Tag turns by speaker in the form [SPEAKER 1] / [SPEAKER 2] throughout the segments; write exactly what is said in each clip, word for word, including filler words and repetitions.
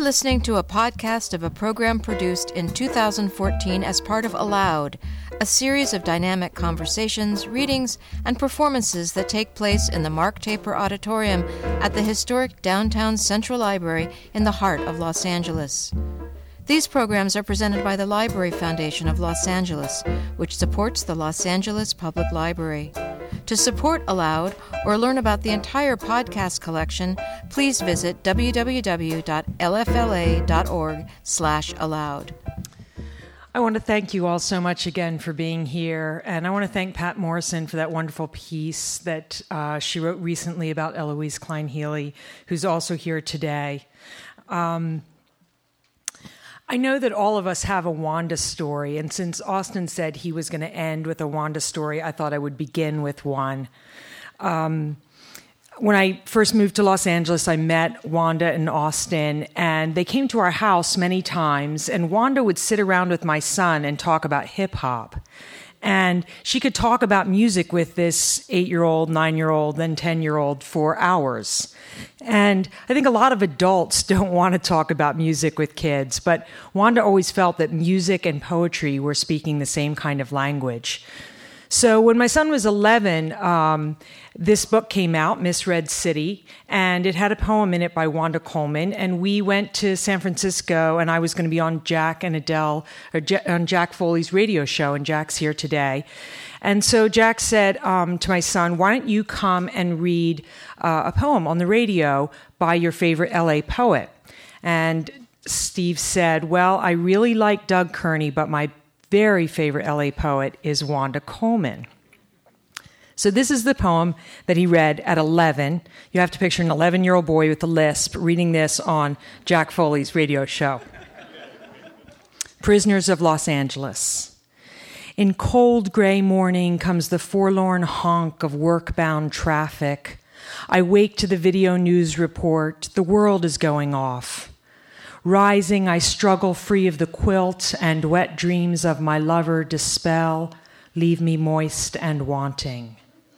[SPEAKER 1] listening to a podcast of a program produced in two thousand fourteen as part of Aloud, a series of dynamic conversations, readings, and performances that take place in the Mark Taper Auditorium at the historic downtown Central Library in the heart of Los Angeles. These programs are presented by the Library Foundation of Los Angeles, which supports the Los Angeles Public Library. To support Aloud or learn about the entire podcast collection, please visit w w w dot l f l a dot org slash aloud.
[SPEAKER 2] I want to thank you all so much again for being here, and I want to thank Pat Morrison for that wonderful piece that uh, she wrote recently about Eloise Klein-Healy, who's also here today. Um, I know that all of us have a Wanda story, and since Austin said he was going to end with a Wanda story, I thought I would begin with one. Um, when I first moved to Los Angeles, I met Wanda and Austin, and they came to our house many times, and Wanda would sit around with my son and talk about hip-hop. And she could talk about music with this eight-year-old, nine-year-old, then ten-year-old for hours. And I think a lot of adults don't want to talk about music with kids, but Wanda always felt that music and poetry were speaking the same kind of language. So when my son was eleven, um, this book came out, Misread City, and it had a poem in it by Wanda Coleman. And we went to San Francisco, and I was going to be on Jack and Adele, or J- on Jack Foley's radio show, and Jack's here today. And so Jack said um, to my son, why don't you come and read uh, a poem on the radio by your favorite L A poet? And Steve said, well, I really like Doug Kearney, but my very favorite L A poet is Wanda Coleman. So this is the poem that he read at eleven. You have to picture an eleven-year-old boy with a lisp reading this on Jack Foley's radio show. Prisoners of Los Angeles. In cold gray morning comes the forlorn honk of work-bound traffic. I wake to the video news report. The world is going off. Rising, I struggle free of the quilt, and wet dreams of my lover dispel, leave me moist and wanting.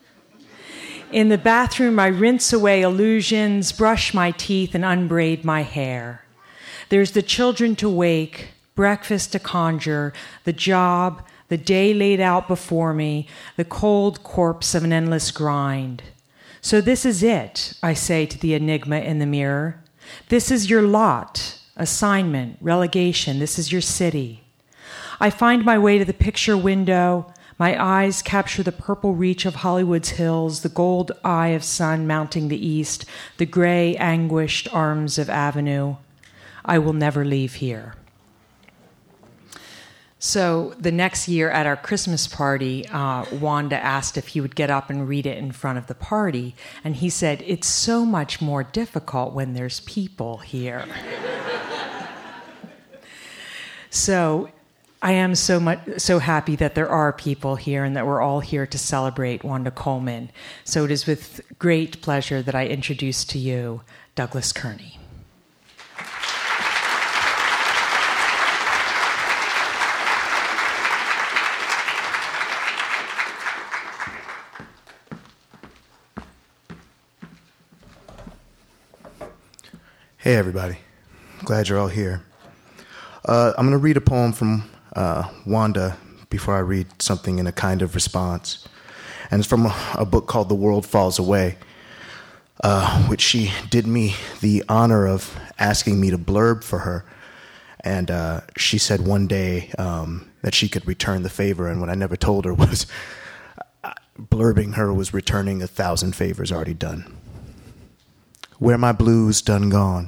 [SPEAKER 2] In the bathroom, I rinse away illusions, brush my teeth, and unbraid my hair. There's the children to wake, breakfast to conjure, the job, the day laid out before me, the cold corpse of an endless grind. So this is it, I say to the enigma in the mirror. This is your lot. Assignment, relegation, this is your city. I find my way to the picture window. My eyes capture the purple reach of Hollywood's hills, the gold eye of sun mounting the east, the gray, anguished arms of Avenue. I will never leave here. So the next year at our Christmas party, uh, Wanda asked if he would get up and read it in front of the party, and he said, it's so much more difficult when there's people here. So I am so much so happy that there are people here and that we're all here to celebrate Wanda Coleman. So it is with great pleasure that I introduce to you Douglas Kearney.
[SPEAKER 3] Hey, everybody. Glad you're all here. Uh, I'm going to read a poem from uh, Wanda before I read something in a kind of response. And it's from a, a book called The World Falls Away, uh, which she did me the honor of asking me to blurb for her. And uh, she said one day um, that she could return the favor, and what I never told her was uh, blurbing her was returning a thousand favors already done. Where my blues done gone.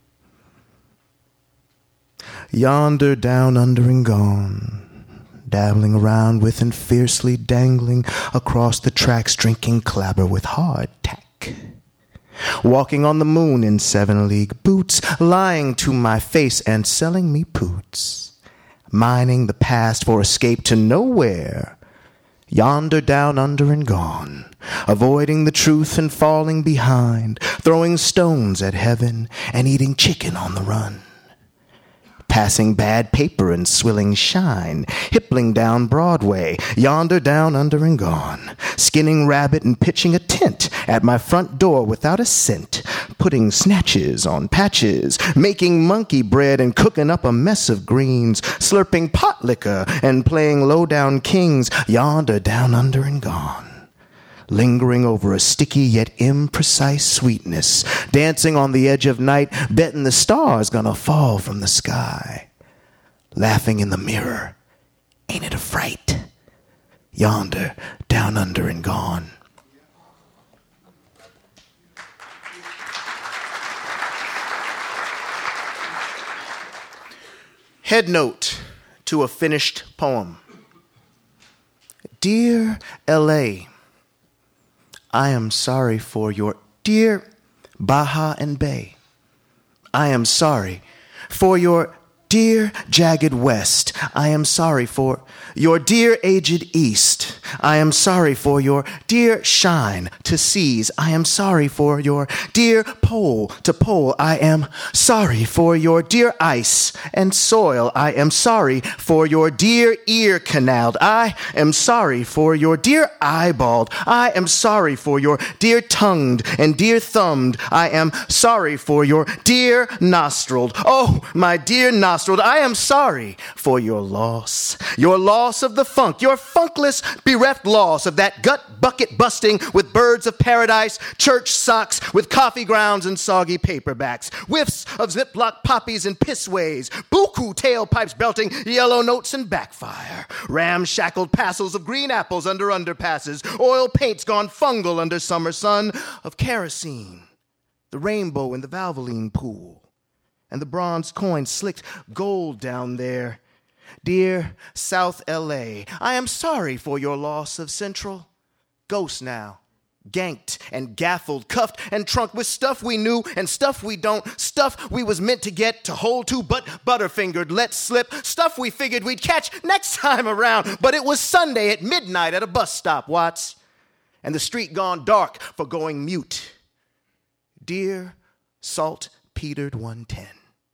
[SPEAKER 3] Yonder, down, under, and gone, dabbling around with and fiercely dangling across the tracks, drinking clabber with hard tack. Walking on the moon in seven-league boots, lying to my face and selling me poots. Mining the past for escape to nowhere. Yonder, down, under, and gone, avoiding the truth and falling behind, throwing stones at heaven and eating chicken on the run. Passing bad paper and swilling shine, hippling down Broadway, yonder, down, under, and gone, skinning rabbit and pitching a tent at my front door without a cent, putting snatches on patches, making monkey bread and cooking up a mess of greens, slurping pot liquor and playing low-down kings, yonder down under and gone, lingering over a sticky yet imprecise sweetness, dancing on the edge of night, betting the stars gonna fall from the sky, laughing in the mirror, ain't it a fright, yonder down under and gone. Head note to a finished poem. Dear L A, I am sorry for your dear Baja and Bay. I am sorry for your dear jagged West. I am sorry for your dear aged East. I am sorry for your dear shine to seas. I am sorry for your dear pole to pole. I am sorry for your dear ice and soil. I am sorry for your dear ear canaled. I am sorry for your dear eyeballed. I am sorry for your dear tongued and dear thumbed. I am sorry for your dear nostriled. Oh, my dear nostriled, I am sorry for your loss. Your loss of the funk, your funkless, bereft loss of that gut bucket busting with birds of paradise, church socks with coffee grounds and soggy paperbacks, whiffs of Ziploc poppies and pissways, buku tailpipes belting yellow notes and backfire, ramshackled passels of green apples under underpasses, oil paints gone fungal under summer sun, of kerosene, the rainbow in the Valvoline pool, and the bronze coin slicked gold down there. Dear South L A, I am sorry for your loss of Central. Ghost now, ganked and gaffled, cuffed and trunked with stuff we knew and stuff we don't, stuff we was meant to get, to hold to, but butterfingered, let slip, stuff we figured we'd catch next time around, but it was Sunday at midnight at a bus stop, Watts, and the street gone dark for going mute. Dear Saltpetered one ten,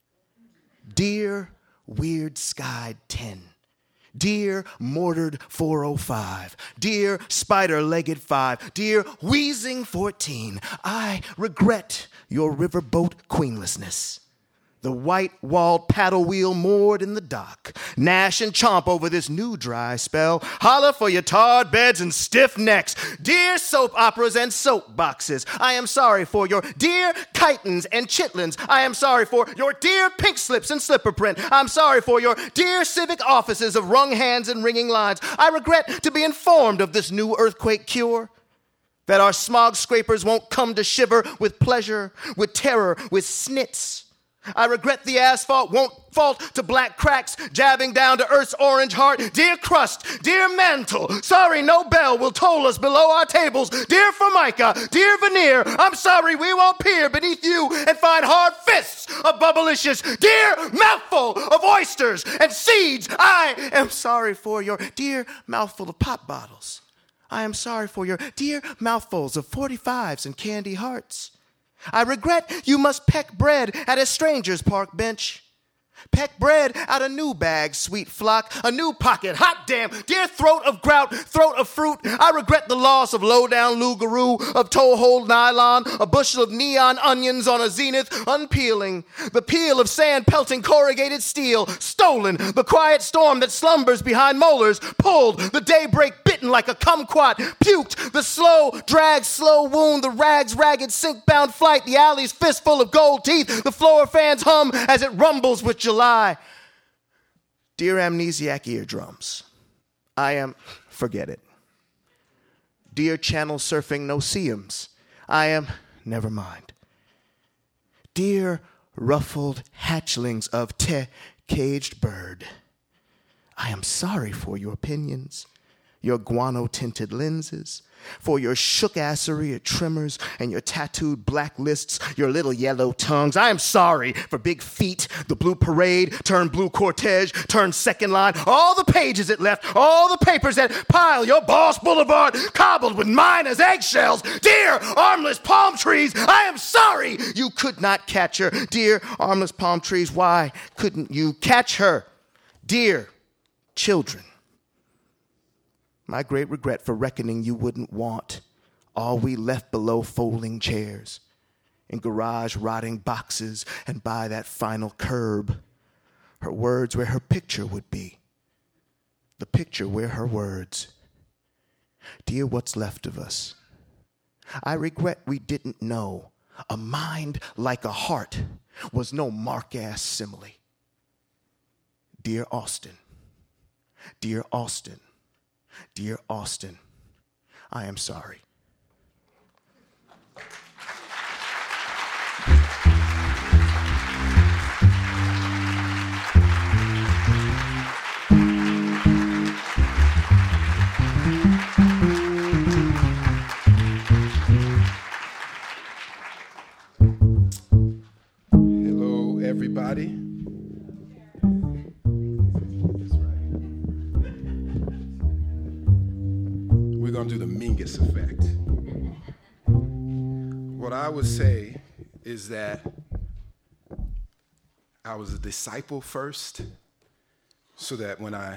[SPEAKER 3] dear weird-skied ten, dear mortared four oh five, dear spider-legged five, dear wheezing fourteen, I regret your riverboat queenlessness. The white-walled paddle wheel moored in the dock, gnash and chomp over this new dry spell, holler for your tarred beds and stiff necks, dear soap operas and soap boxes. I am sorry for your dear chitons and chitlins. I am sorry for your dear pink slips and slipper print. I'm sorry for your dear civic offices of wrung hands and ringing lines. I regret to be informed of this new earthquake cure, that our smog scrapers won't come to shiver with pleasure, with terror, with snits. I regret the asphalt won't fault to black cracks jabbing down to Earth's orange heart. Dear crust, dear mantle, sorry no bell will toll us below our tables. Dear formica, dear veneer, I'm sorry we won't peer beneath you and find hard fists of bubblicious. Dear mouthful of oysters and seeds, I am sorry for your dear mouthful of pop bottles. I am sorry for your dear mouthfuls of forty-fives and candy hearts. I regret you must peck bread at a stranger's park bench. Peck bread out a new bag, sweet flock, a new pocket, hot damn, dear throat of grout, throat of fruit. I regret the loss of low-down Lugaroo, of toe-hold nylon, a bushel of neon onions on a zenith, unpeeling, the peel of sand-pelting corrugated steel, stolen, the quiet storm that slumbers behind molars, pulled, the daybreak bitten like a kumquat, puked, the slow drag, slow wound, the rags, ragged, sink-bound flight, the alley's fistful of gold teeth, the floor fans hum as it rumbles with July. Dear amnesiac eardrums, I am, forget it. Dear channel surfing no-see-ums, I am, never mind. Dear ruffled hatchlings of te caged bird, I am sorry for your opinions, your guano-tinted lenses, for your shook-assery at trimmers and your tattooed black lists, your little yellow tongues. I am sorry for big feet, the blue parade, turn blue cortege, turn second line, all the pages it left, all the papers that pile your Boss Boulevard cobbled with miners' eggshells. Dear armless palm trees, I am sorry you could not catch her. Dear armless palm trees, why couldn't you catch her? Dear children, my great regret for reckoning you wouldn't want all we left below folding chairs in garage rotting boxes and by that final curb. Her words where her picture would be. The picture where her words. Dear, what's left of us? I regret we didn't know a mind like a heart was no mark-ass simile. Dear Austin, dear Austin, dear Austin, I am sorry.
[SPEAKER 4] Hello, everybody. That's right. We're going to do the Mingus effect. What I would say is that I was a disciple first, so that when I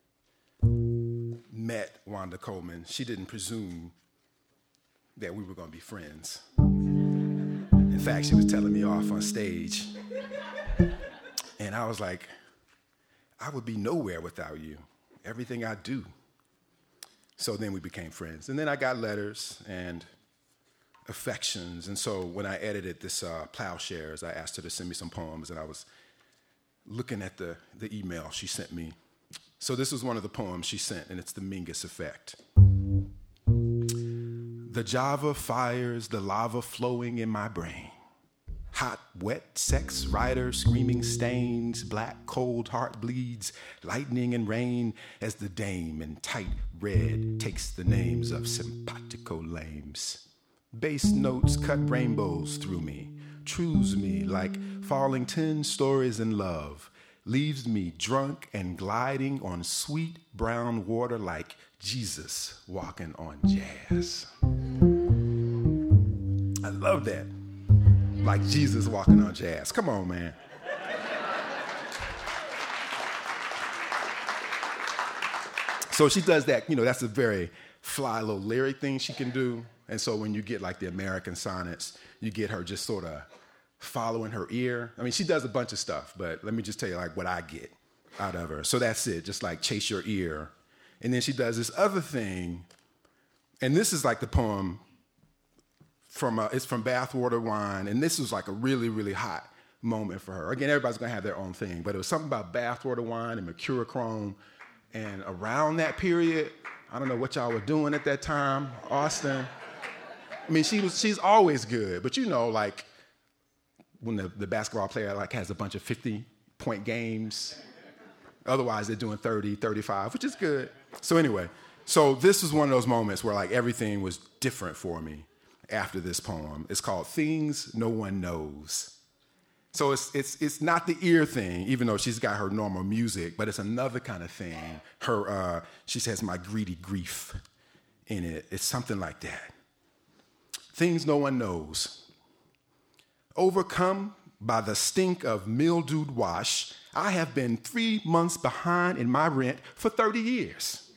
[SPEAKER 4] met Wanda Coleman, she didn't presume that we were going to be friends. In fact, she was telling me off on stage. And I was like, I would be nowhere without you. Everything I do. So then we became friends. And then I got letters and affections. And so when I edited this uh, Plowshares, I asked her to send me some poems, and I was looking at the, the email she sent me. So this was one of the poems she sent, and it's the Mingus effect. The Java fires, the lava flowing in my brain. Hot, wet, sex, rider, screaming stains, black, cold heart bleeds, lightning and rain, as the dame in tight red takes the names of simpatico lames. Bass notes cut rainbows through me, trues me like falling ten stories in love, leaves me drunk and gliding on sweet brown water like Jesus walking on jazz. I love that. Like Jesus walking on jazz. Come on, man. So she does that, you know, that's a very fly little lyric thing she can do. And so when you get like the American sonnets, you get her just sort of following her ear. I mean, she does a bunch of stuff, but let me just tell you like what I get out of her. So that's it, just like chase your ear. And then she does this other thing, and this is like the poem from, uh, it's from Bathwater Wine, and this was like a really, really hot moment for her. Again, everybody's gonna have their own thing, but it was something about Bathwater Wine and Mercurochrome, and around that period, I don't know what y'all were doing at that time, Austin. I mean, she was, she's always good, but you know, like when the, the basketball player like has a bunch of fifty-point games, otherwise they're doing thirty, thirty-five, which is good. So anyway, so this was one of those moments where like everything was different for me after this poem. It's called Things No One Knows. So it's it's it's not the ear thing, even though she's got her normal music, but it's another kind of thing. Her uh, she says my greedy grief in it. It's something like that. Things no one knows. Overcome by the stink of mildewed wash, I have been three months behind in my rent for thirty years.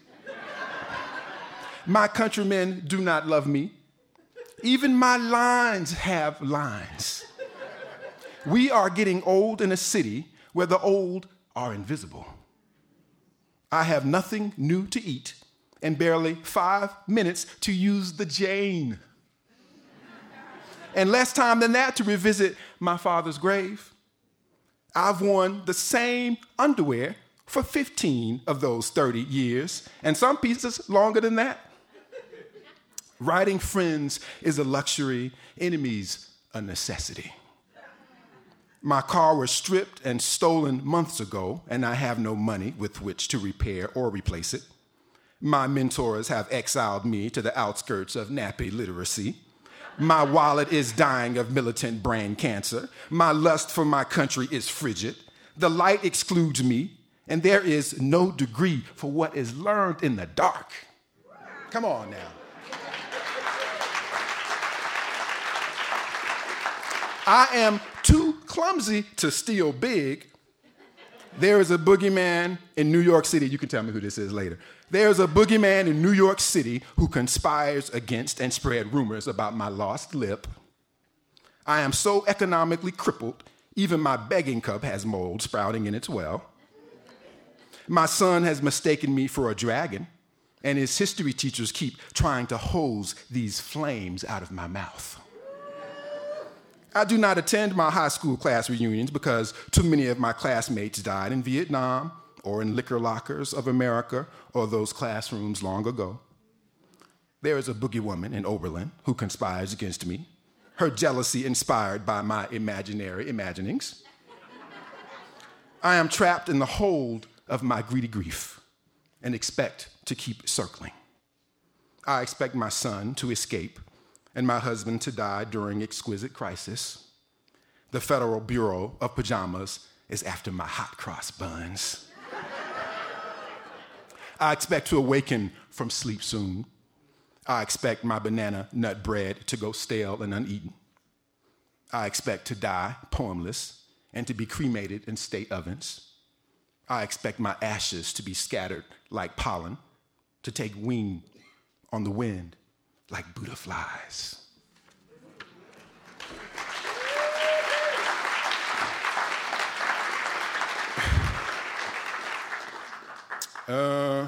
[SPEAKER 4] My countrymen do not love me. Even my lines have lines. We are getting old in a city where the old are invisible. I have nothing new to eat and barely five minutes to use the Jane. And less time than that to revisit my father's grave. I've worn the same underwear for fifteen of those thirty years, and some pieces longer than that. Writing friends is a luxury, enemies a necessity. My car was stripped and stolen months ago, and I have no money with which to repair or replace it. My mentors have exiled me to the outskirts of nappy literacy. My wallet is dying of militant brain cancer. My lust for my country is frigid. The light excludes me, and there is no degree for what is learned in the dark. Come on now. I am too clumsy to steal big. There is a boogeyman in New York City. You can tell me who this is later. There's a boogeyman in New York City who conspires against and spread rumors about my lost lip. I am so economically crippled, even my begging cup has mold sprouting in its well. My son has mistaken me for a dragon, and his history teachers keep trying to hose these flames out of my mouth. I do not attend my high school class reunions because too many of my classmates died in Vietnam or in liquor lockers of America or those classrooms long ago. There is a boogie woman in Oberlin who conspires against me, her jealousy inspired by my imaginary imaginings. I am trapped in the hold of my greedy grief and expect to keep circling. I expect my son to escape and my husband to die during exquisite crisis. The Federal Bureau of Pajamas is after my hot cross buns. I expect to awaken from sleep soon. I expect my banana nut bread to go stale and uneaten. I expect to die poemless and to be cremated in state ovens. I expect my ashes to be scattered like pollen, to take wing on the wind like Buddha flies. Uh,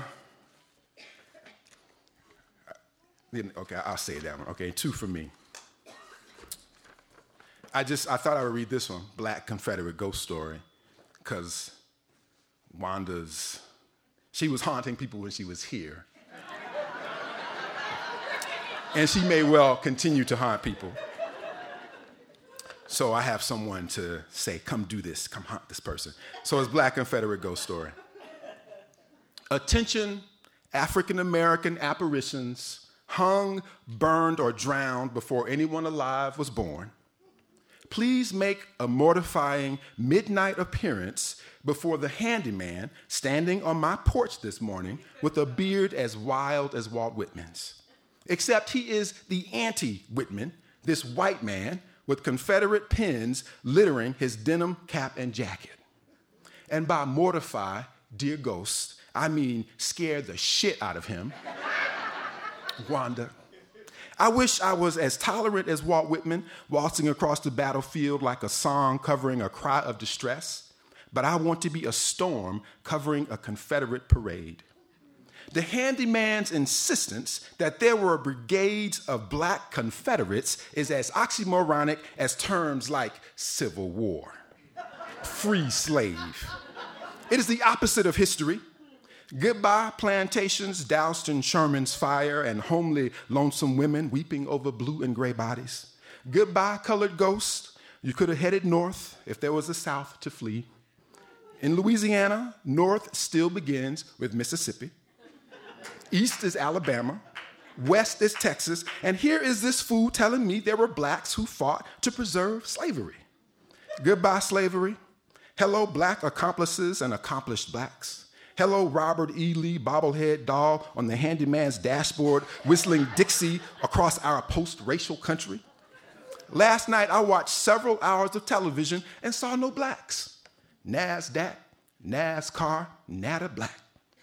[SPEAKER 4] okay, I'll say that one. Okay, two for me. I just, I thought I would read this one, Black Confederate Ghost Story, because Wanda's, she was haunting people when she was here. And she may well continue to haunt people. So I have someone to say, come do this, come haunt this person. So it's Black Confederate Ghost Story. Attention, African-American apparitions hung, burned, or drowned before anyone alive was born. Please make a mortifying midnight appearance before the handyman standing on my porch this morning with a beard as wild as Walt Whitman's. Except he is the anti-Whitman, this white man with Confederate pins littering his denim cap and jacket. And by mortify, dear ghost, I mean scare the shit out of him. Wanda. I wish I was as tolerant as Walt Whitman, waltzing across the battlefield like a song covering a cry of distress, but I want to be a storm covering a Confederate parade. The handyman's insistence that there were brigades of black Confederates is as oxymoronic as terms like Civil War, free slave. It is the opposite of history. Goodbye plantations doused in Sherman's fire and homely, lonesome women weeping over blue and gray bodies. Goodbye colored ghosts. You could have headed north if there was a south to flee. In Louisiana, north still begins with Mississippi. East is Alabama. West is Texas. And here is this fool telling me there were blacks who fought to preserve slavery. Goodbye slavery. Hello black accomplices and accomplished blacks. Hello, Robert E. Lee bobblehead doll on the handyman's dashboard, whistling Dixie across our post-racial country. Last night, I watched several hours of television and saw no blacks. NASDAQ, NASCAR, nada black.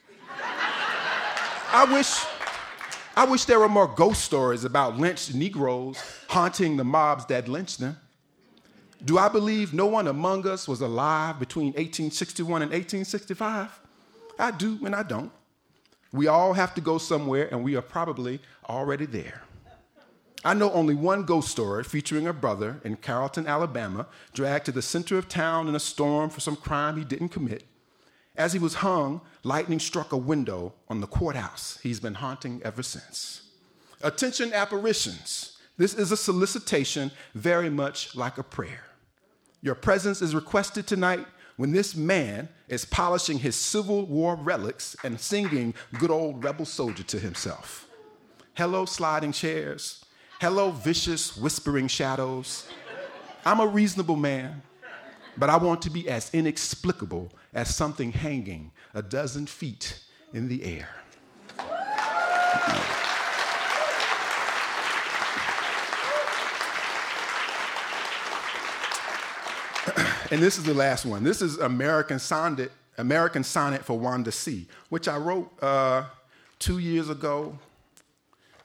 [SPEAKER 4] I wish, I wish there were more ghost stories about lynched Negroes haunting the mobs that lynched them. Do I believe no one among us was alive between eighteen sixty-one and eighteen sixty-five? I do and I don't. We all have to go somewhere, and we are probably already there. I know only one ghost story featuring a brother in Carrollton, Alabama, dragged to the center of town in a storm for some crime he didn't commit. As he was hung, lightning struck a window on the courthouse he's been haunting ever since. Attention apparitions. This is a solicitation very much like a prayer. Your presence is requested tonight when this man is polishing his Civil War relics and singing good old rebel soldier to himself. Hello, sliding chairs. Hello, vicious, whispering shadows. I'm a reasonable man, but I want to be as inexplicable as something hanging a dozen feet in the air. And this is the last one. This is American Sonnet, American Sonnet for Wanda C., which I wrote uh, two years ago.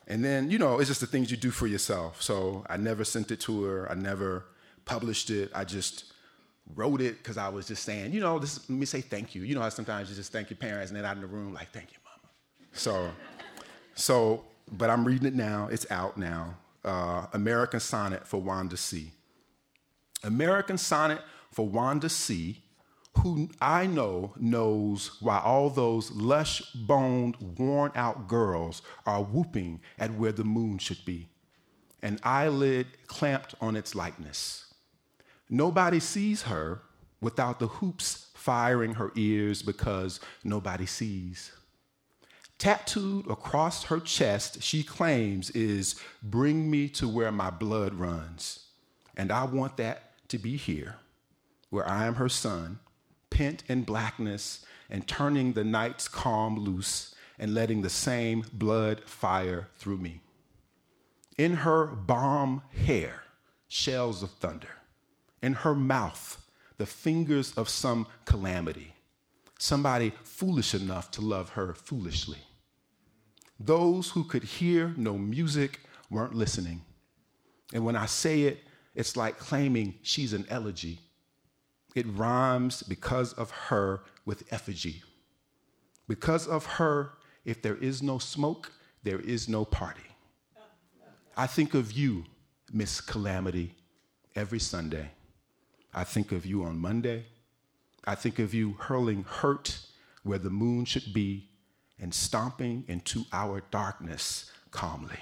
[SPEAKER 4] And then, you know, it's just the things you do for yourself. So I never sent it to her. I never published it. I just wrote it because I was just saying, you know, this, let me say thank you. You know how sometimes you just thank your parents and then out in the room, like, thank you, mama. So, so, but I'm reading it now. It's out now. Uh, American Sonnet for Wanda C. American Sonnet for Wanda C., who I know knows why all those lush-boned, worn-out girls are whooping at where the moon should be, an eyelid clamped on its likeness. Nobody sees her without the hoops firing her ears because nobody sees. Tattooed across her chest, she claims, is "Bring me to where my blood runs." And I want that to be here, where I am her son, pent in blackness and turning the night's calm loose and letting the same blood fire through me. In her bomb hair, shells of thunder. In her mouth, the fingers of some calamity. Somebody foolish enough to love her foolishly. Those who could hear no music weren't listening. And when I say it, it's like claiming she's an elegy. It rhymes because of her with effigy. Because of her, if there is no smoke, there is no party. I think of you, Miss Calamity, every Sunday. I think of you on Monday. I think of you hurling hurt where the moon should be and stomping into our darkness calmly.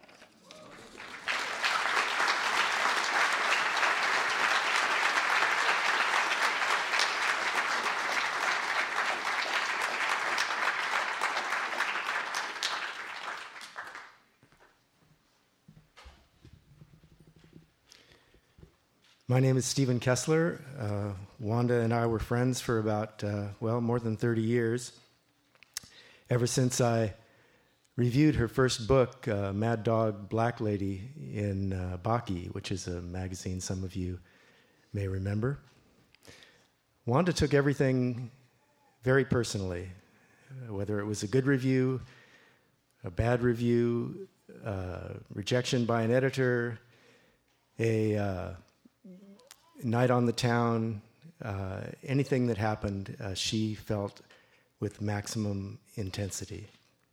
[SPEAKER 5] My name is Stephen Kessler. Uh, Wanda and I were friends for about, uh, well, more than thirty years. Ever since I reviewed her first book, uh, Mad Dog Black Lady, in uh, Baki, which is a magazine some of you may remember. Wanda took everything very personally, uh, whether it was a good review, a bad review, uh, rejection by an editor, a uh, night on the town, uh, anything that happened, uh, she felt with maximum intensity.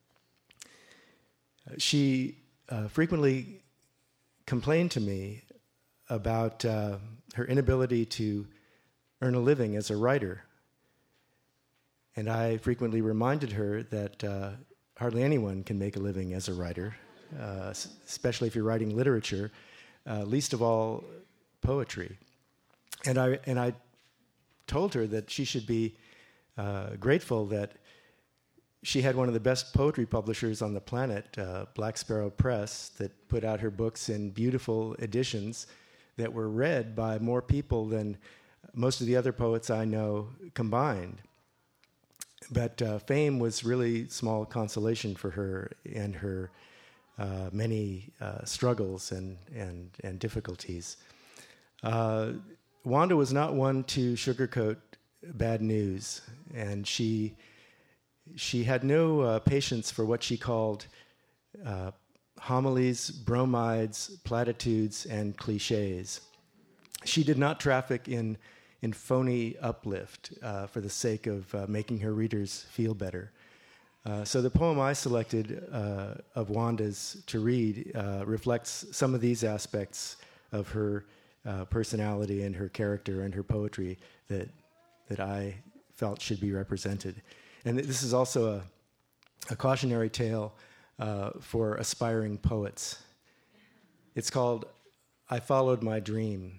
[SPEAKER 5] Uh, she uh, frequently complained to me about uh, her inability to earn a living as a writer. And I frequently reminded her that uh, hardly anyone can make a living as a writer, uh, especially if you're writing literature, uh, least of all poetry. And I and I told her that she should be uh, grateful that she had one of the best poetry publishers on the planet, uh, Black Sparrow Press, that put out her books in beautiful editions that were read by more people than most of the other poets I know combined. But uh, fame was really small consolation for her and her uh, many uh, struggles and, and, and difficulties. Uh, Wanda was not one to sugarcoat bad news, and she she had no uh, patience for what she called uh, homilies, bromides, platitudes, and cliches. She did not traffic in in phony uplift uh, for the sake of uh, making her readers feel better. Uh, so the poem I selected uh, of Wanda's to read uh, reflects some of these aspects of her Uh, personality and her character and her poetry that that I felt should be represented. And this is also a, a cautionary tale uh, for aspiring poets. It's called I Followed My Dream.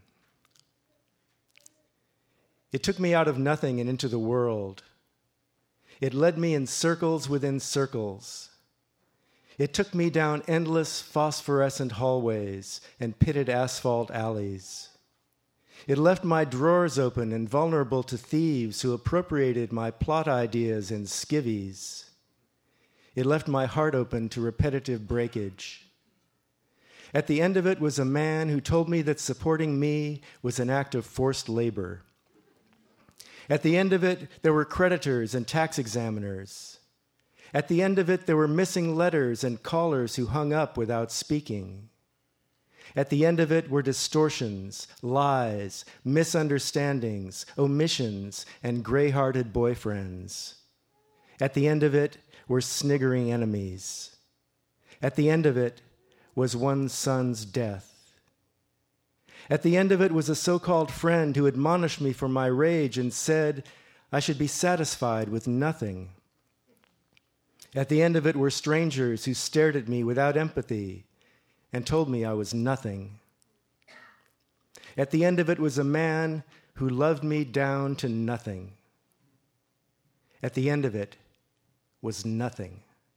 [SPEAKER 5] It took me out of nothing and into the world. It led me in circles within circles. It took me down endless phosphorescent hallways and pitted asphalt alleys. It left my drawers open and vulnerable to thieves who appropriated my plot ideas and skivvies. It left my heart open to repetitive breakage. At the end of it was a man who told me that supporting me was an act of forced labor. At the end of it, there were creditors and tax examiners. At the end of it, there were missing letters and callers who hung up without speaking. At the end of it were distortions, lies, misunderstandings, omissions, and gray-hearted boyfriends. At the end of it were sniggering enemies. At the end of it was one son's death. At the end of it was a so-called friend who admonished me for my rage and said I should be satisfied with nothing. At the end of it were strangers who stared at me without empathy and told me I was nothing. At the end of it was a man who loved me down to nothing. At the end of it was nothing.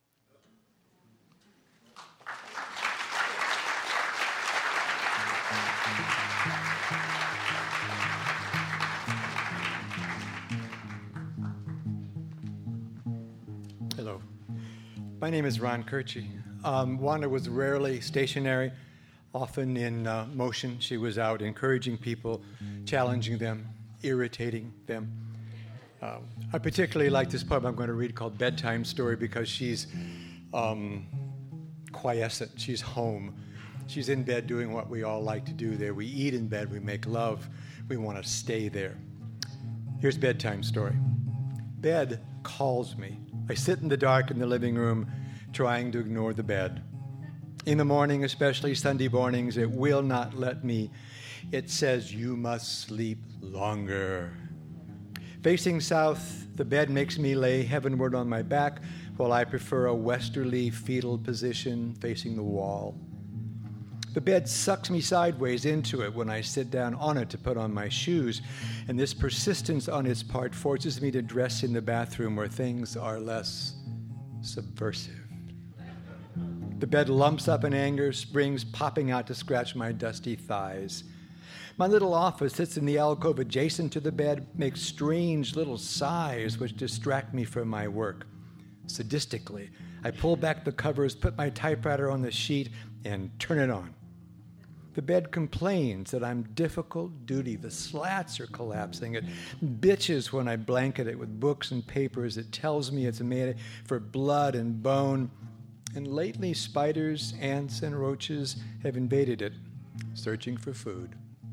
[SPEAKER 6] Hello. My name is Ron Kirchie. Um, Wanda was rarely stationary, often in uh, motion. She was out encouraging people, challenging them, irritating them. Um, I particularly like this poem I'm going to read called Bedtime Story because she's um, quiescent. She's home. She's in bed doing what we all like to do there. We eat in bed. We make love. We want to stay there. Here's Bedtime Story. Bed calls me. I sit in the dark in the living room trying to ignore the bed. In the morning, especially Sunday mornings, it will not let me. It says, you must sleep longer. Facing south, the bed makes me lay heavenward on my back, while I prefer a westerly fetal position facing the wall. The bed sucks me sideways into it when I sit down on it to put on my shoes, and this persistence on its part forces me to dress in the bathroom where things are less subversive. The bed lumps up in anger, springs popping out to scratch my dusty thighs. My little office sits in the alcove adjacent to the bed, makes strange little sighs which distract me from my work. Sadistically, I pull back the covers, put my typewriter on the sheet, and turn it on. The bed complains that I'm difficult duty. The slats are collapsing. It bitches when I blanket it with books and papers. It tells me it's made for blood and bone. And lately, spiders, ants, and roaches have invaded it, searching for food.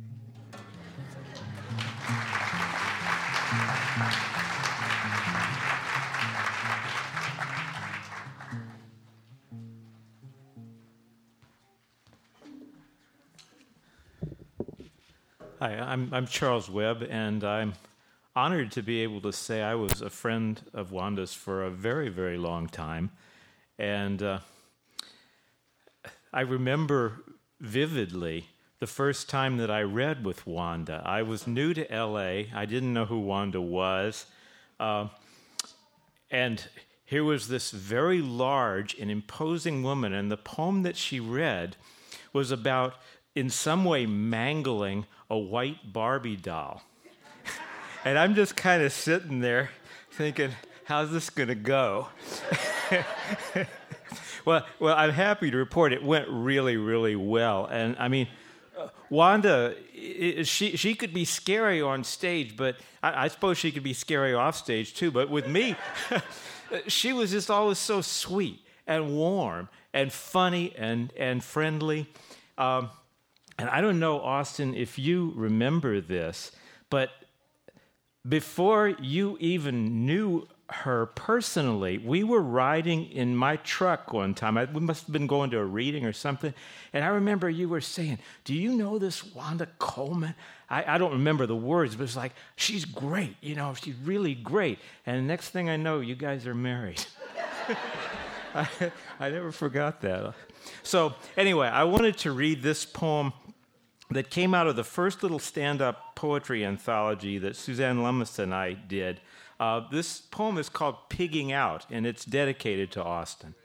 [SPEAKER 7] Hi, I'm, I'm Charles Webb, and I'm honored to be able to say I was a friend of Wanda's for a very, very long time. And uh, I remember vividly the first time that I read with Wanda. I was new to L A. I didn't know who Wanda was. Uh, and here was this very large and imposing woman, and the poem that she read was about, in some way, mangling a white Barbie doll. And I'm just kind of sitting there thinking, how's this going to go? well, well, I'm happy to report it went really, really well. And I mean, uh, Wanda, she she could be scary on stage, but I, I suppose she could be scary off stage too. But with me, she was just always so sweet and warm and funny and and friendly. Um, and I don't know, Austin, if you remember this, but before you even knew her personally, we were riding in my truck one time. I, we must have been going to a reading or something. And I remember you were saying, do you know this Wanda Coleman? I, I don't remember the words, but it's like, she's great. You know, she's really great. And the next thing I know, you guys are married. I, I never forgot that. So anyway, I wanted to read this poem that came out of the first little stand-up poetry anthology that Suzanne Lummis and I did. Uh, this poem is called Pigging Out, and it's dedicated to Austin.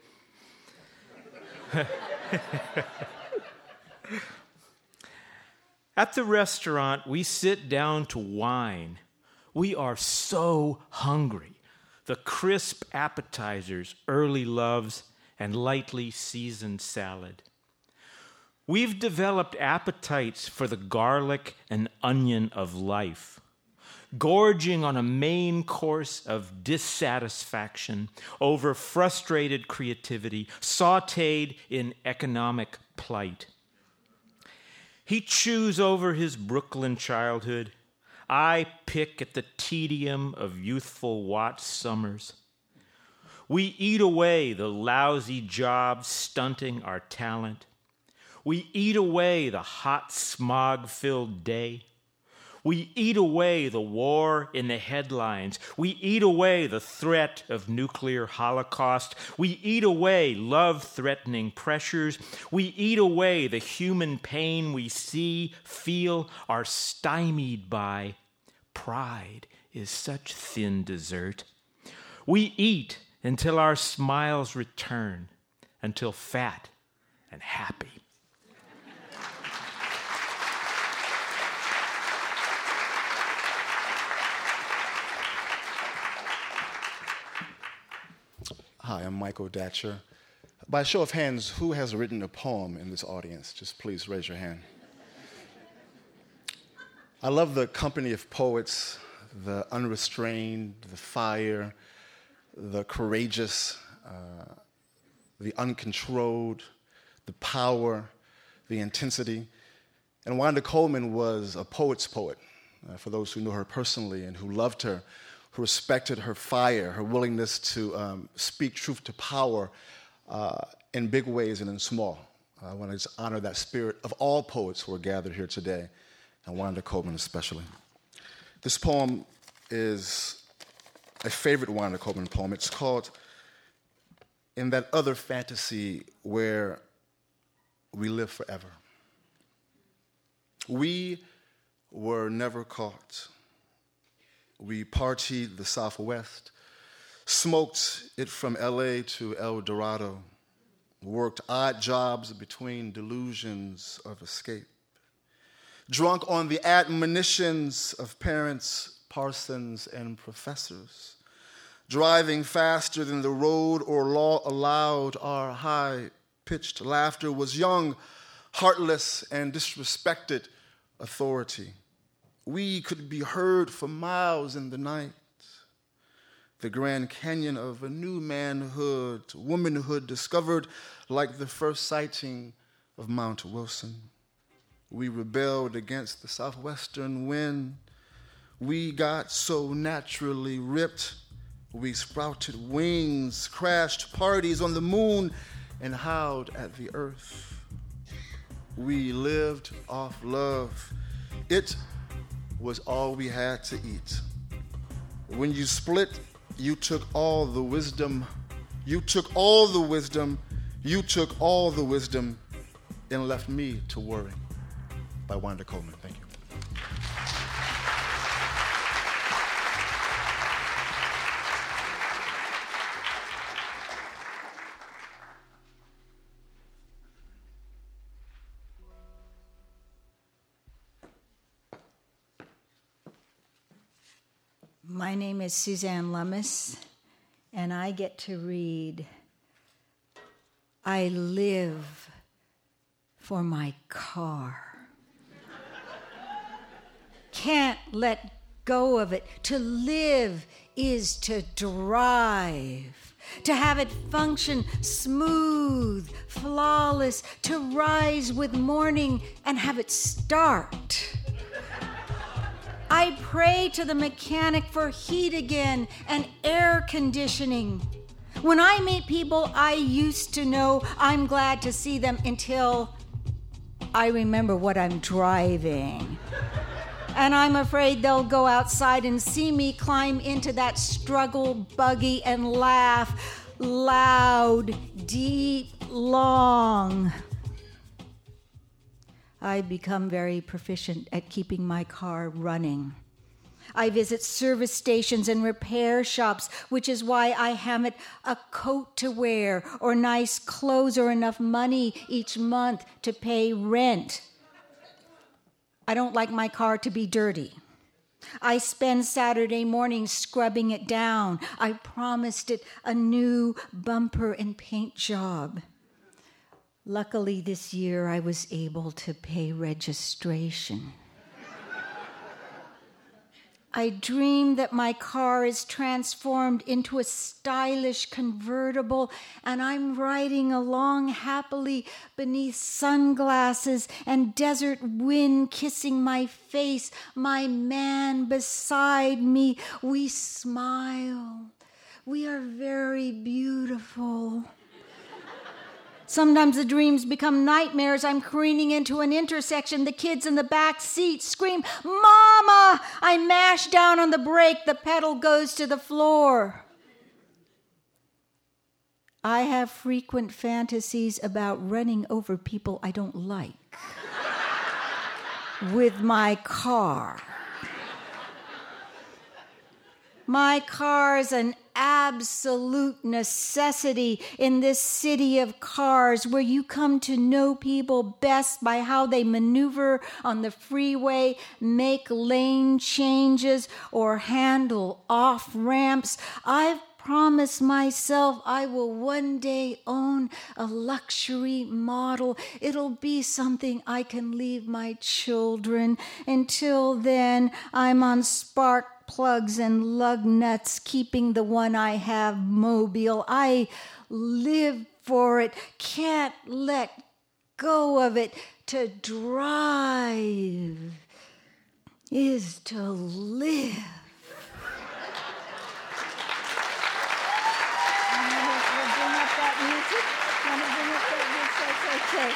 [SPEAKER 7] At the restaurant, we sit down to wine. We are so hungry. The crisp appetizers, early loves, and lightly seasoned salad. We've developed appetites for the garlic and onion of life. gorging on a main course of dissatisfaction over frustrated creativity, sautéed in economic plight. He chews over his Brooklyn childhood. I pick at the tedium of youthful Watts summers. We eat away the lousy jobs stunting our talent. We eat away the hot smog-filled day. We eat away the war in the headlines. We eat away the threat of nuclear holocaust. We eat away love-threatening pressures. We eat away the human pain we see, feel, are stymied by. Pride is such thin dessert. We eat until our smiles return, until fat and happy.
[SPEAKER 3] Hi, I'm Michael Datcher. By a show of hands, who has written a poem in this audience? Just please raise your hand. I love the company of poets, the unrestrained, the fire, the courageous, uh, the uncontrolled, the power, the intensity. And Wanda Coleman was a poet's poet, uh, for those who knew her personally and who loved her, who respected her fire, her willingness to um, speak truth to power uh, in big ways and in small. I want to just honor that spirit of all poets who are gathered here today, and Wanda Coleman especially. This poem is a favorite Wanda Coleman poem. It's called In That Other Fantasy Where We Live Forever. We were never caught. We partied the Southwest, smoked it from L A to El Dorado, worked odd jobs between delusions of escape, drunk on the admonitions of parents, parsons, and professors, driving faster than the road or law allowed. Our high-pitched laughter was young, heartless, and disrespected authority. We could be heard for miles in the night. The Grand Canyon of a new manhood, womanhood discovered like the first sighting of Mount Wilson. We rebelled against the southwestern wind. We got so naturally ripped. We sprouted wings, crashed parties on the moon, and howled at the earth. We lived off love. It was all we had to eat. When you split, you took all the wisdom. You took all the wisdom. You took all the wisdom and left me to worry. By Wanda Coleman. Thank you.
[SPEAKER 8] My name is Suzanne Lummis, and I get to read I Live for My Car. Can't let go of it. To live is to drive, to have it function smooth, flawless, to rise with morning and have it start. I pray to the mechanic for heat again and air conditioning. When I meet people I used to know, I'm glad to see them until I remember what I'm driving. And I'm afraid they'll go outside and see me climb into that struggle buggy and laugh loud, deep, long. I've become very proficient at keeping my car running. I visit service stations and repair shops, which is why I haven't a coat to wear or nice clothes or enough money each month to pay rent. I don't like my car to be dirty. I spend Saturday mornings scrubbing it down. I promised it a new bumper and paint job. Luckily, this year I was able to pay registration. I dream that my car is transformed into a stylish convertible, and I'm riding along happily beneath sunglasses and desert wind kissing my face, my man beside me. We smile. We are very beautiful. Sometimes the dreams become nightmares. I'm careening into an intersection. The kids in the back seat scream, "Mama!" I mash down on the brake. The pedal goes to the floor. I have frequent fantasies about running over people I don't like with my car. My car is an absolute necessity in this city of cars where you come to know people best by how they maneuver on the freeway, make lane changes, or handle off ramps. I've promised myself I will one day own a luxury model. It'll be something I can leave my children. Until then, I'm on spark plugs and lug nuts, keeping the one I have mobile. I live for it, can't let go of it. To drive is to live. Okay.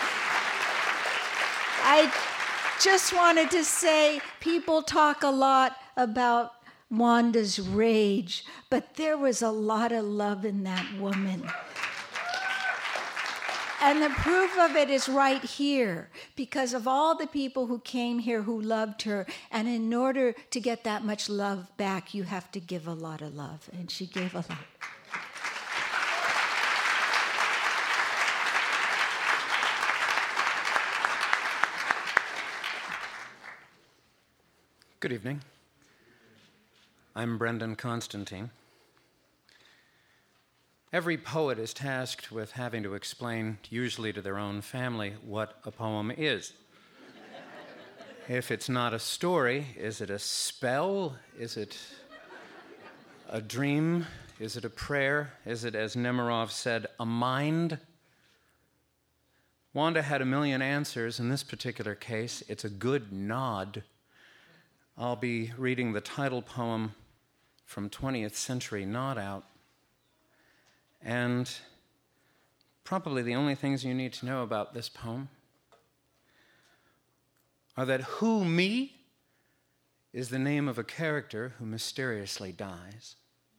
[SPEAKER 8] I just wanted to say, people talk a lot about Wanda's rage, but there was a lot of love in that woman. And the proof of it is right here, because of all the people who came here who loved her. And in order to get that much love back, you have to give a lot of love. And she gave a lot.
[SPEAKER 9] Good evening. I'm Brendan Constantine. Every poet is tasked with having to explain, usually to their own family, what a poem is. If it's not a story, is it a spell? Is it a dream? Is it a prayer? Is it, as Nemirov said, a mind? Wanda had a million answers. In this particular case, it's a good nod. I'll be reading the title poem from twentieth century Nod Out. And probably the only things you need to know about this poem are that Who Me is the name of a character who mysteriously dies.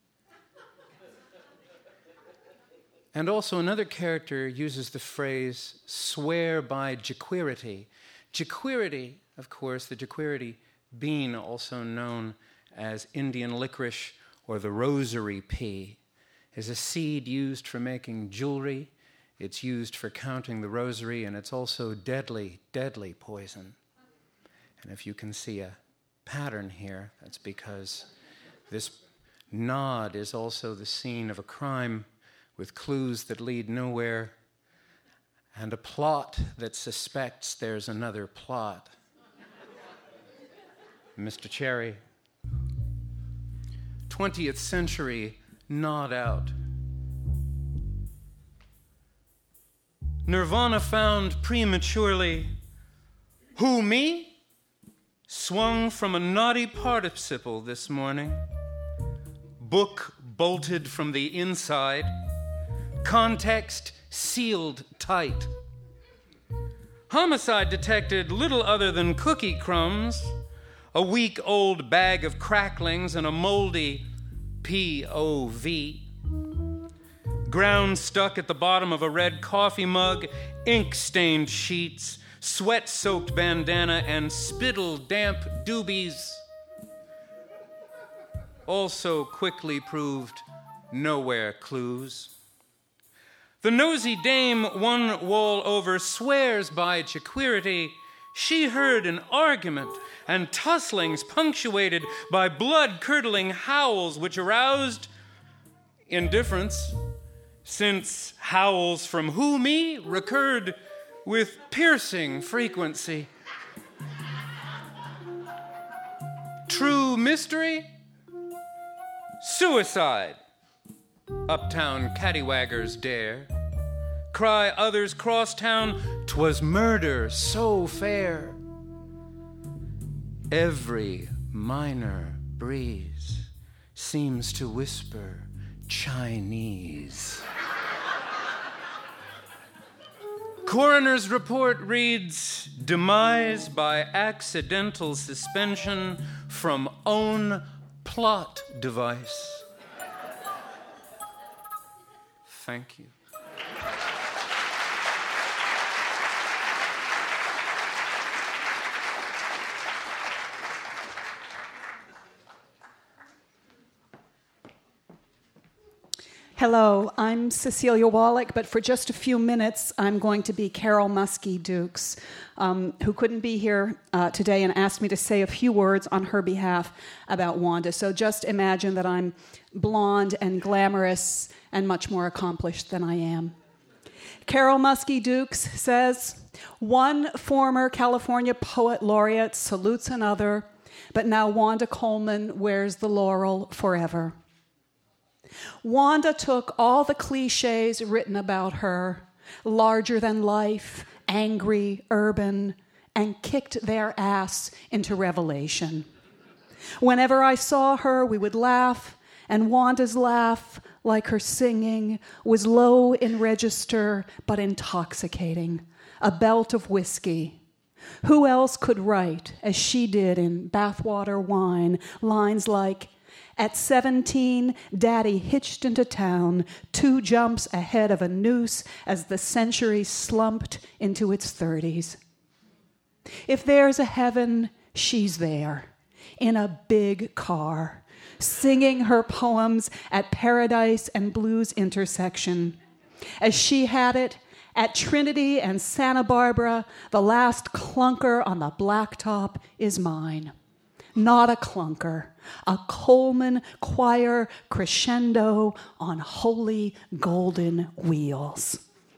[SPEAKER 9] And also another character uses the phrase, swear by Jequirity. Jequirity, of course, the Jequirity bean, also known as Indian licorice or the rosary pea, is a seed used for making jewelry. It's used for counting the rosary, and it's also deadly, deadly poison. And if you can see a pattern here, that's because this nod is also the scene of a crime with clues that lead nowhere and a plot that suspects there's another plot. Mister Cherry, twentieth century Nod Out. Nirvana found prematurely, who, me? Swung from a naughty participle this morning. Book bolted from the inside. Context sealed tight. Homicide detected little other than cookie crumbs, a week-old bag of cracklings, and a moldy P O V. Ground stuck at the bottom of a red coffee mug, ink-stained sheets, sweat-soaked bandana, and spittle-damp doobies. Also quickly proved nowhere clues. The nosy dame one wall over swears by Jequirity she heard an argument and tusslings punctuated by blood-curdling howls which aroused indifference, since howls from who me recurred with piercing frequency. True mystery? Suicide. Uptown cattywaggers dare. Cry others cross town, 'twas murder so fair. Every minor breeze seems to whisper Chinese. Coroner's report reads, demise by accidental suspension from own plot device. Thank you.
[SPEAKER 10] Hello, I'm Cecilia Wallach, but for just a few minutes, I'm going to be Carol Muskie Dukes, um, who couldn't be here uh, today and asked me to say a few words on her behalf about Wanda. So just imagine that I'm blonde and glamorous and much more accomplished than I am. Carol Muskie Dukes says, one former California poet laureate salutes another, but now Wanda Coleman wears the laurel forever. Wanda took all the cliches written about her, larger than life, angry, urban, and kicked their ass into revelation. Whenever I saw her, we would laugh, and Wanda's laugh, like her singing, was low in register but intoxicating, a belt of whiskey. Who else could write, as she did in Bathwater Wine, lines like, at seventeen, Daddy hitched into town, two jumps ahead of a noose as the century slumped into its thirties. If there's a heaven, she's there, in a big car, singing her poems at Paradise and Blues intersection. As she had it, at Trinity and Santa Barbara, the last clunker on the blacktop is mine. Not a clunker, a Coleman choir crescendo on holy golden wheels.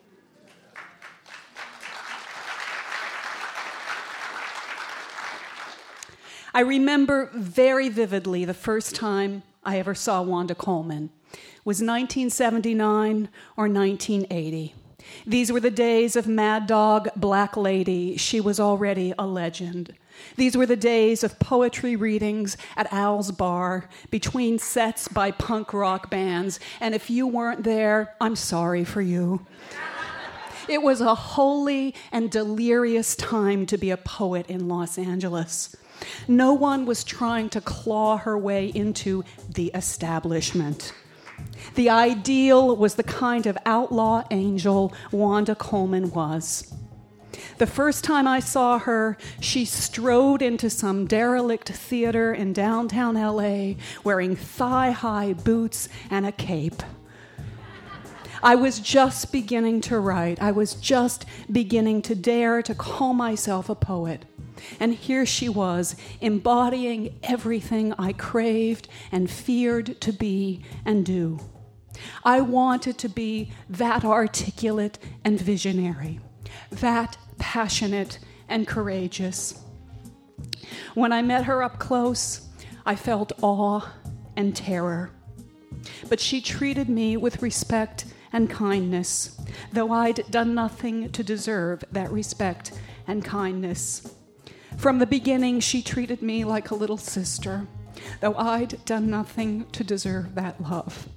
[SPEAKER 10] I remember very vividly the first time I ever saw Wanda Coleman. It was nineteen seventy-nine or nineteen eighty. These were the days of Mad Dog Black Lady. She was already a legend. These were the days of poetry readings at Al's Bar, between sets by punk rock bands, and if you weren't there, I'm sorry for you. It was a holy and delirious time to be a poet in Los Angeles. No one was trying to claw her way into the establishment. The ideal was the kind of outlaw angel Wanda Coleman was. The first time I saw her, she strode into some derelict theater in downtown L A wearing thigh-high boots and a cape. I was just beginning to write. I was just beginning to dare to call myself a poet. And here she was, embodying everything I craved and feared to be and do. I wanted to be that articulate and visionary, that passionate and courageous. When I met her up close, I felt awe and terror. But she treated me with respect and kindness, though I'd done nothing to deserve that respect and kindness. From the beginning, she treated me like a little sister, though I'd done nothing to deserve that love.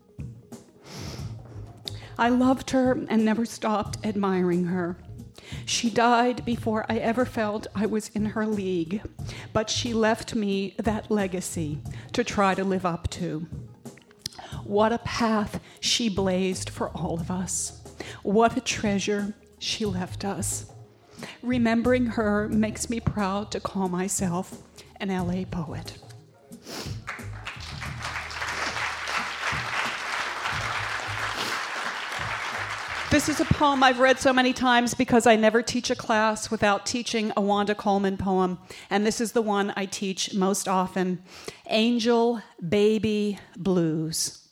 [SPEAKER 10] I loved her and never stopped admiring her. She died before I ever felt I was in her league, but she left me that legacy to try to live up to. What a path she blazed for all of us. What a treasure she left us. Remembering her makes me proud to call myself an L A poet. This is a poem I've read so many times because I never teach a class without teaching a Wanda Coleman poem, and this is the one I teach most often, Angel Baby Blues.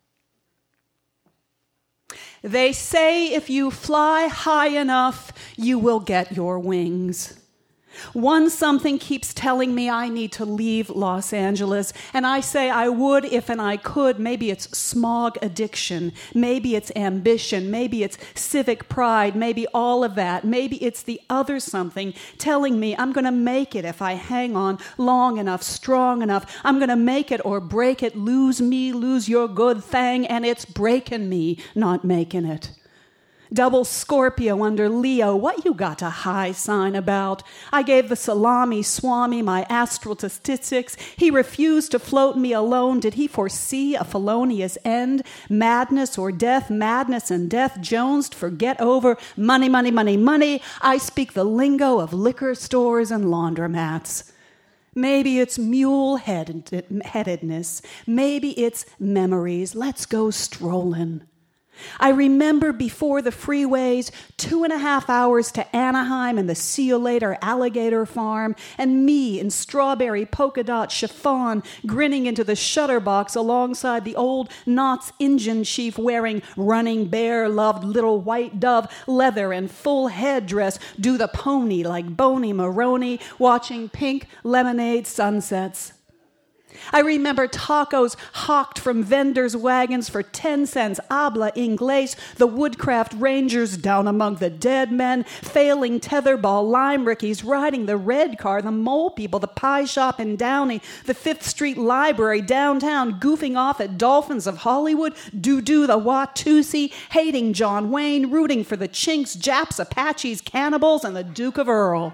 [SPEAKER 10] They say if you fly high enough, you will get your wings. One something keeps telling me I need to leave Los Angeles, and I say I would if and I could. Maybe it's smog addiction, maybe it's ambition, maybe it's civic pride, maybe all of that. Maybe it's the other something telling me I'm going to make it if I hang on long enough, strong enough. I'm going to make it or break it, lose me, lose your good thing, and it's breaking me, not making it. Double Scorpio under Leo, what you got a high sign about? I gave the salami swami my astral statistics. He refused to float me alone. Did he foresee a felonious end? Madness or death, madness and death. Jones, forget over. Money, money, money, money. I speak the lingo of liquor stores and laundromats. Maybe it's mule-headedness. Maybe it's memories. Let's go strolling. I remember before the freeways, two and a half hours to Anaheim and the see you later alligator farm, and me in strawberry polka dot chiffon grinning into the shutter box alongside the old Knott's engine chief wearing running bear loved little white dove leather and full headdress, do the pony like Boney Maroney, watching pink lemonade sunsets. I remember tacos hawked from vendors' wagons for ten cents, habla inglés, the Woodcraft Rangers down among the dead men, failing tetherball lime rickies, riding the red car, the mole people, the pie shop in Downey, the Fifth Street Library downtown, goofing off at Dolphins of Hollywood, doo-doo the Watusi, hating John Wayne, rooting for the Chinks, Japs, Apaches, Cannibals, and the Duke of Earl.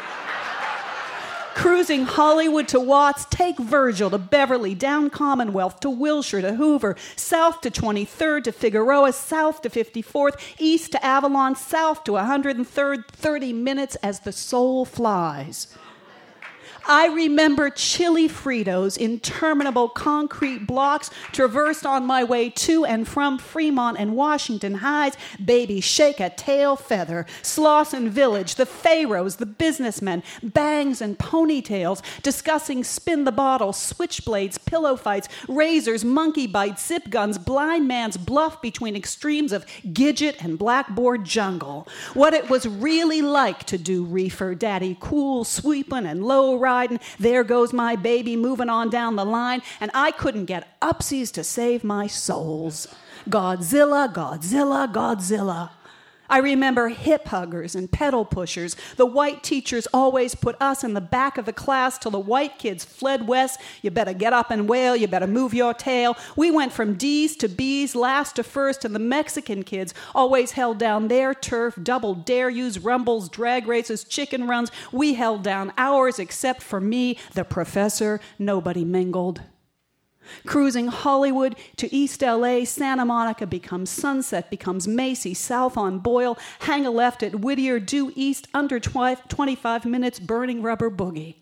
[SPEAKER 10] Cruising Hollywood to Watts, take Virgil to Beverly, down Commonwealth to Wilshire to Hoover, south to twenty-third to Figueroa, south to fifty-fourth, east to Avalon, south to one hundred third, thirty minutes as the soul flies. I remember chili Fritos, interminable concrete blocks traversed on my way to and from Fremont and Washington Heights, baby shake a tail feather, Slauson Village, the pharaohs, the businessmen, bangs and ponytails, discussing spin the bottle, switchblades, pillow fights, razors, monkey bites, zip guns, blind man's bluff between extremes of Gidget and blackboard jungle. What it was really like to do reefer, daddy cool, sweepin' and low riding. There goes my baby moving on down the line, and I couldn't get upsies to save my souls. Godzilla, Godzilla, Godzilla. I remember hip huggers and pedal pushers. The white teachers always put us in the back of the class till the white kids fled west. You better get up and wail, you better move your tail. We went from D's to B's, last to first, and the Mexican kids always held down their turf, double dare yous, rumbles, drag races, chicken runs. We held down ours, except for me, the professor. Nobody mingled. Cruising Hollywood to East L A, Santa Monica becomes Sunset, becomes Macy, south on Boyle, hang a left at Whittier, due east under twenty-five minutes, burning rubber boogie.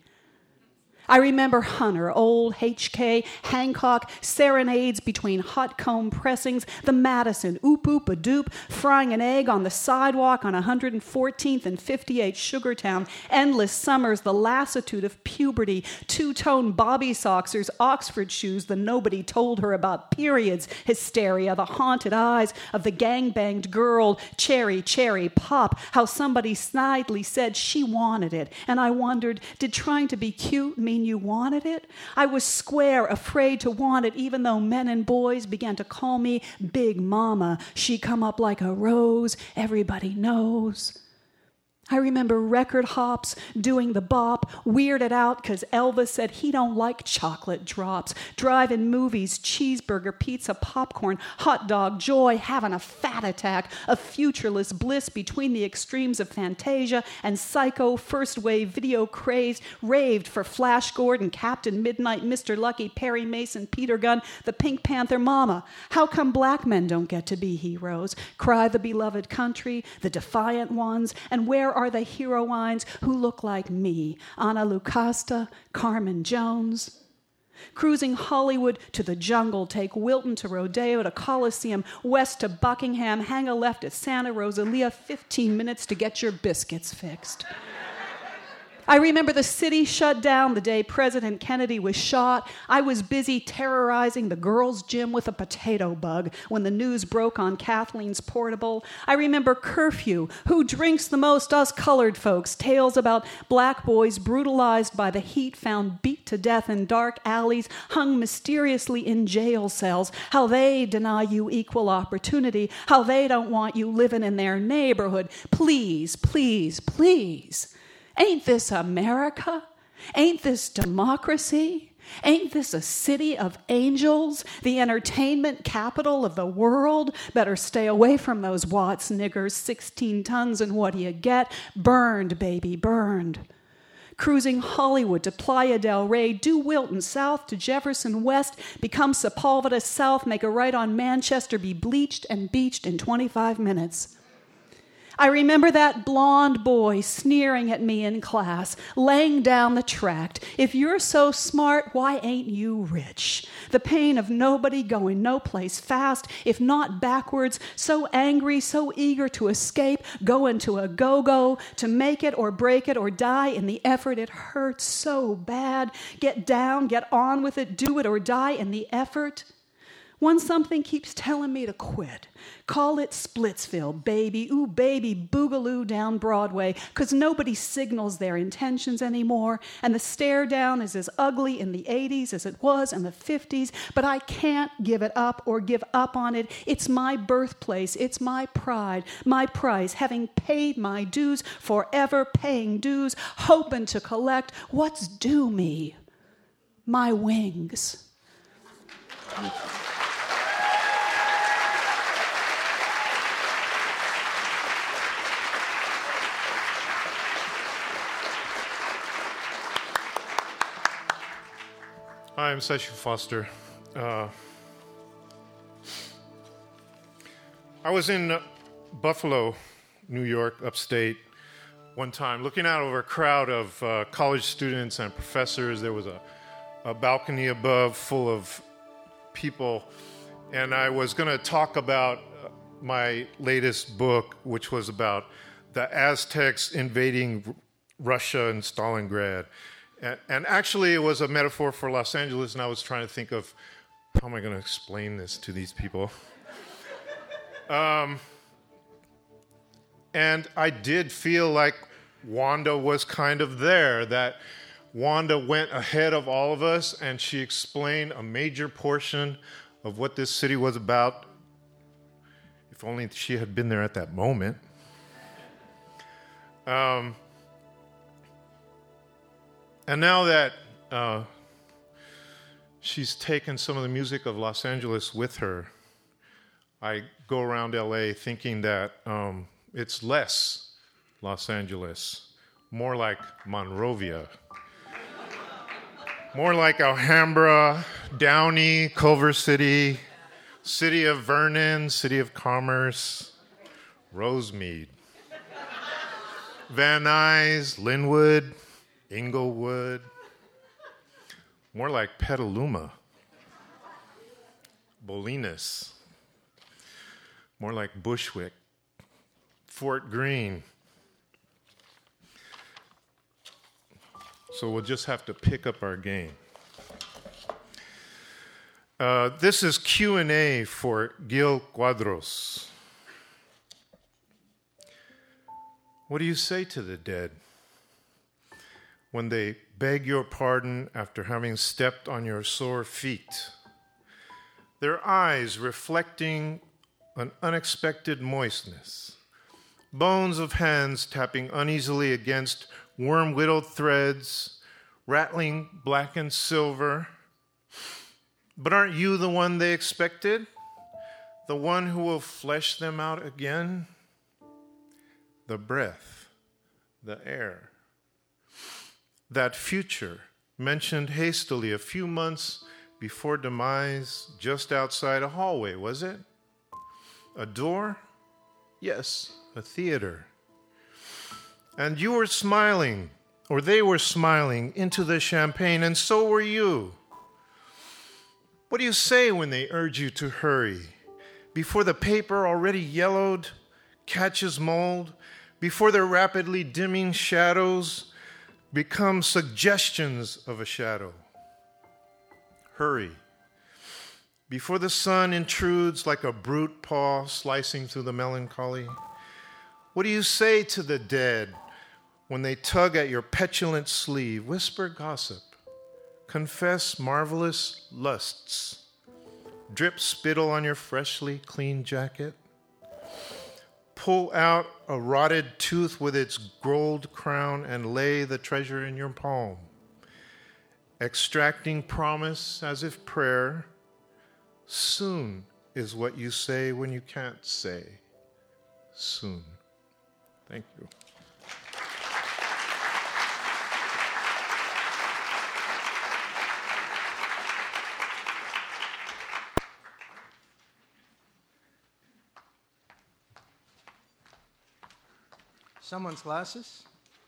[SPEAKER 10] I remember Hunter, Old, H K, Hancock, serenades between hot comb pressings, the Madison, oop oop a doop, frying an egg on the sidewalk on one hundred fourteenth and fifty-eighth Sugartown, endless summers, the lassitude of puberty, two-tone bobby soxers, Oxford shoes, the nobody told her about periods, hysteria, the haunted eyes of the gang-banged girl, cherry, cherry, pop, how somebody snidely said she wanted it, and I wondered, did trying to be cute mean you wanted it? I was square, afraid to want it, even though men and boys began to call me Big Mama. She come up like a rose, everybody knows. I remember record hops doing the bop, weirded out because Elvis said he don't like chocolate drops, drive-in movies, cheeseburger, pizza, popcorn, hot dog, joy, having a fat attack, a futureless bliss between the extremes of Fantasia and Psycho, first-wave video craze, raved for Flash Gordon, Captain Midnight, Mister Lucky, Perry Mason, Peter Gunn, the Pink Panther Mama. How come black men don't get to be heroes? Cry the beloved country, the defiant ones, and where are the heroines who look like me? Ana Lucasta, Carmen Jones. Cruising Hollywood to the jungle, take Wilton to Rodeo to Coliseum, west to Buckingham, hang a left at Santa Rosalia, fifteen minutes to get your biscuits fixed. I remember the city shut down the day President Kennedy was shot. I was busy terrorizing the girls' gym with a potato bug when the news broke on Kathleen's portable. I remember curfew, who drinks the most, us colored folks, tales about black boys brutalized by the heat, found beat to death in dark alleys, hung mysteriously in jail cells, how they deny you equal opportunity, how they don't want you living in their neighborhood. Please, please, please. Ain't this America? Ain't this democracy? Ain't this a city of angels, the entertainment capital of the world? Better stay away from those Watts niggers, sixteen tons, and what do you get? Burned, baby, burned. Cruising Hollywood to Playa del Rey, due Wilton south to Jefferson West, become Sepulveda south, make a right on Manchester, be bleached and beached in twenty-five minutes. I remember that blonde boy sneering at me in class, laying down the tract. If you're so smart, why ain't you rich? The pain of nobody going no place fast, if not backwards, so angry, so eager to escape, go into a go-go, to make it or break it or die in the effort. It hurts so bad. Get down, get on with it, do it or die in the effort. When something keeps telling me to quit, call it Splitsville, baby, ooh, baby, boogaloo down Broadway, because nobody signals their intentions anymore, and the stare down is as ugly in the eighties as it was in the fifties, but I can't give it up or give up on it. It's my birthplace, it's my pride, my price, having paid my dues, forever paying dues, hoping to collect what's due me, my wings.
[SPEAKER 11] Hi, I'm Seshu Foster. Uh, I was in uh, Buffalo, New York, upstate, one time, looking out over a crowd of uh, college students and professors. There was a, a balcony above full of people, and I was going to talk about my latest book, which was about the Aztecs invading Russia and Stalingrad. And, and actually, it was a metaphor for Los Angeles, and I was trying to think of, how am I going to explain this to these people? um, and I did feel like Wanda was kind of there, that Wanda went ahead of all of us, and she explained a major portion of what this city was about. If only she had been there at that moment. Um... And now that uh, she's taken some of the music of Los Angeles with her, I go around L A thinking that um, it's less Los Angeles, more like Monrovia, more like Alhambra, Downey, Culver City, City of Vernon, City of Commerce, Rosemead, Van Nuys, Linwood, Inglewood, more like Petaluma, Bolinas, more like Bushwick, Fort Greene. So we'll just have to pick up our game. Uh, this is Q and A for Gil Quadros. What do you say to the dead when they beg your pardon after having stepped on your sore feet, their eyes reflecting an unexpected moistness, bones of hands tapping uneasily against worm-whittled threads, rattling blackened silver? But aren't you the one they expected? The one who will flesh them out again? The breath, the air. That future, mentioned hastily a few months before demise, just outside a hallway, was it? A door? Yes, a theater. And you were smiling, or they were smiling, into the champagne, and so were you. What do you say when they urge you to hurry? Before the paper, already yellowed, catches mold, before their rapidly dimming shadows become suggestions of a shadow. Hurry, before the sun intrudes like a brute paw slicing through the melancholy. What do you say to the dead when they tug at your petulant sleeve? Whisper gossip, confess marvelous lusts, drip spittle on your freshly clean jacket, pull out a rotted tooth with its gold crown and lay the treasure in your palm, extracting promise as if prayer. Soon is what you say when you can't say soon. Thank you.
[SPEAKER 12] Someone's glasses?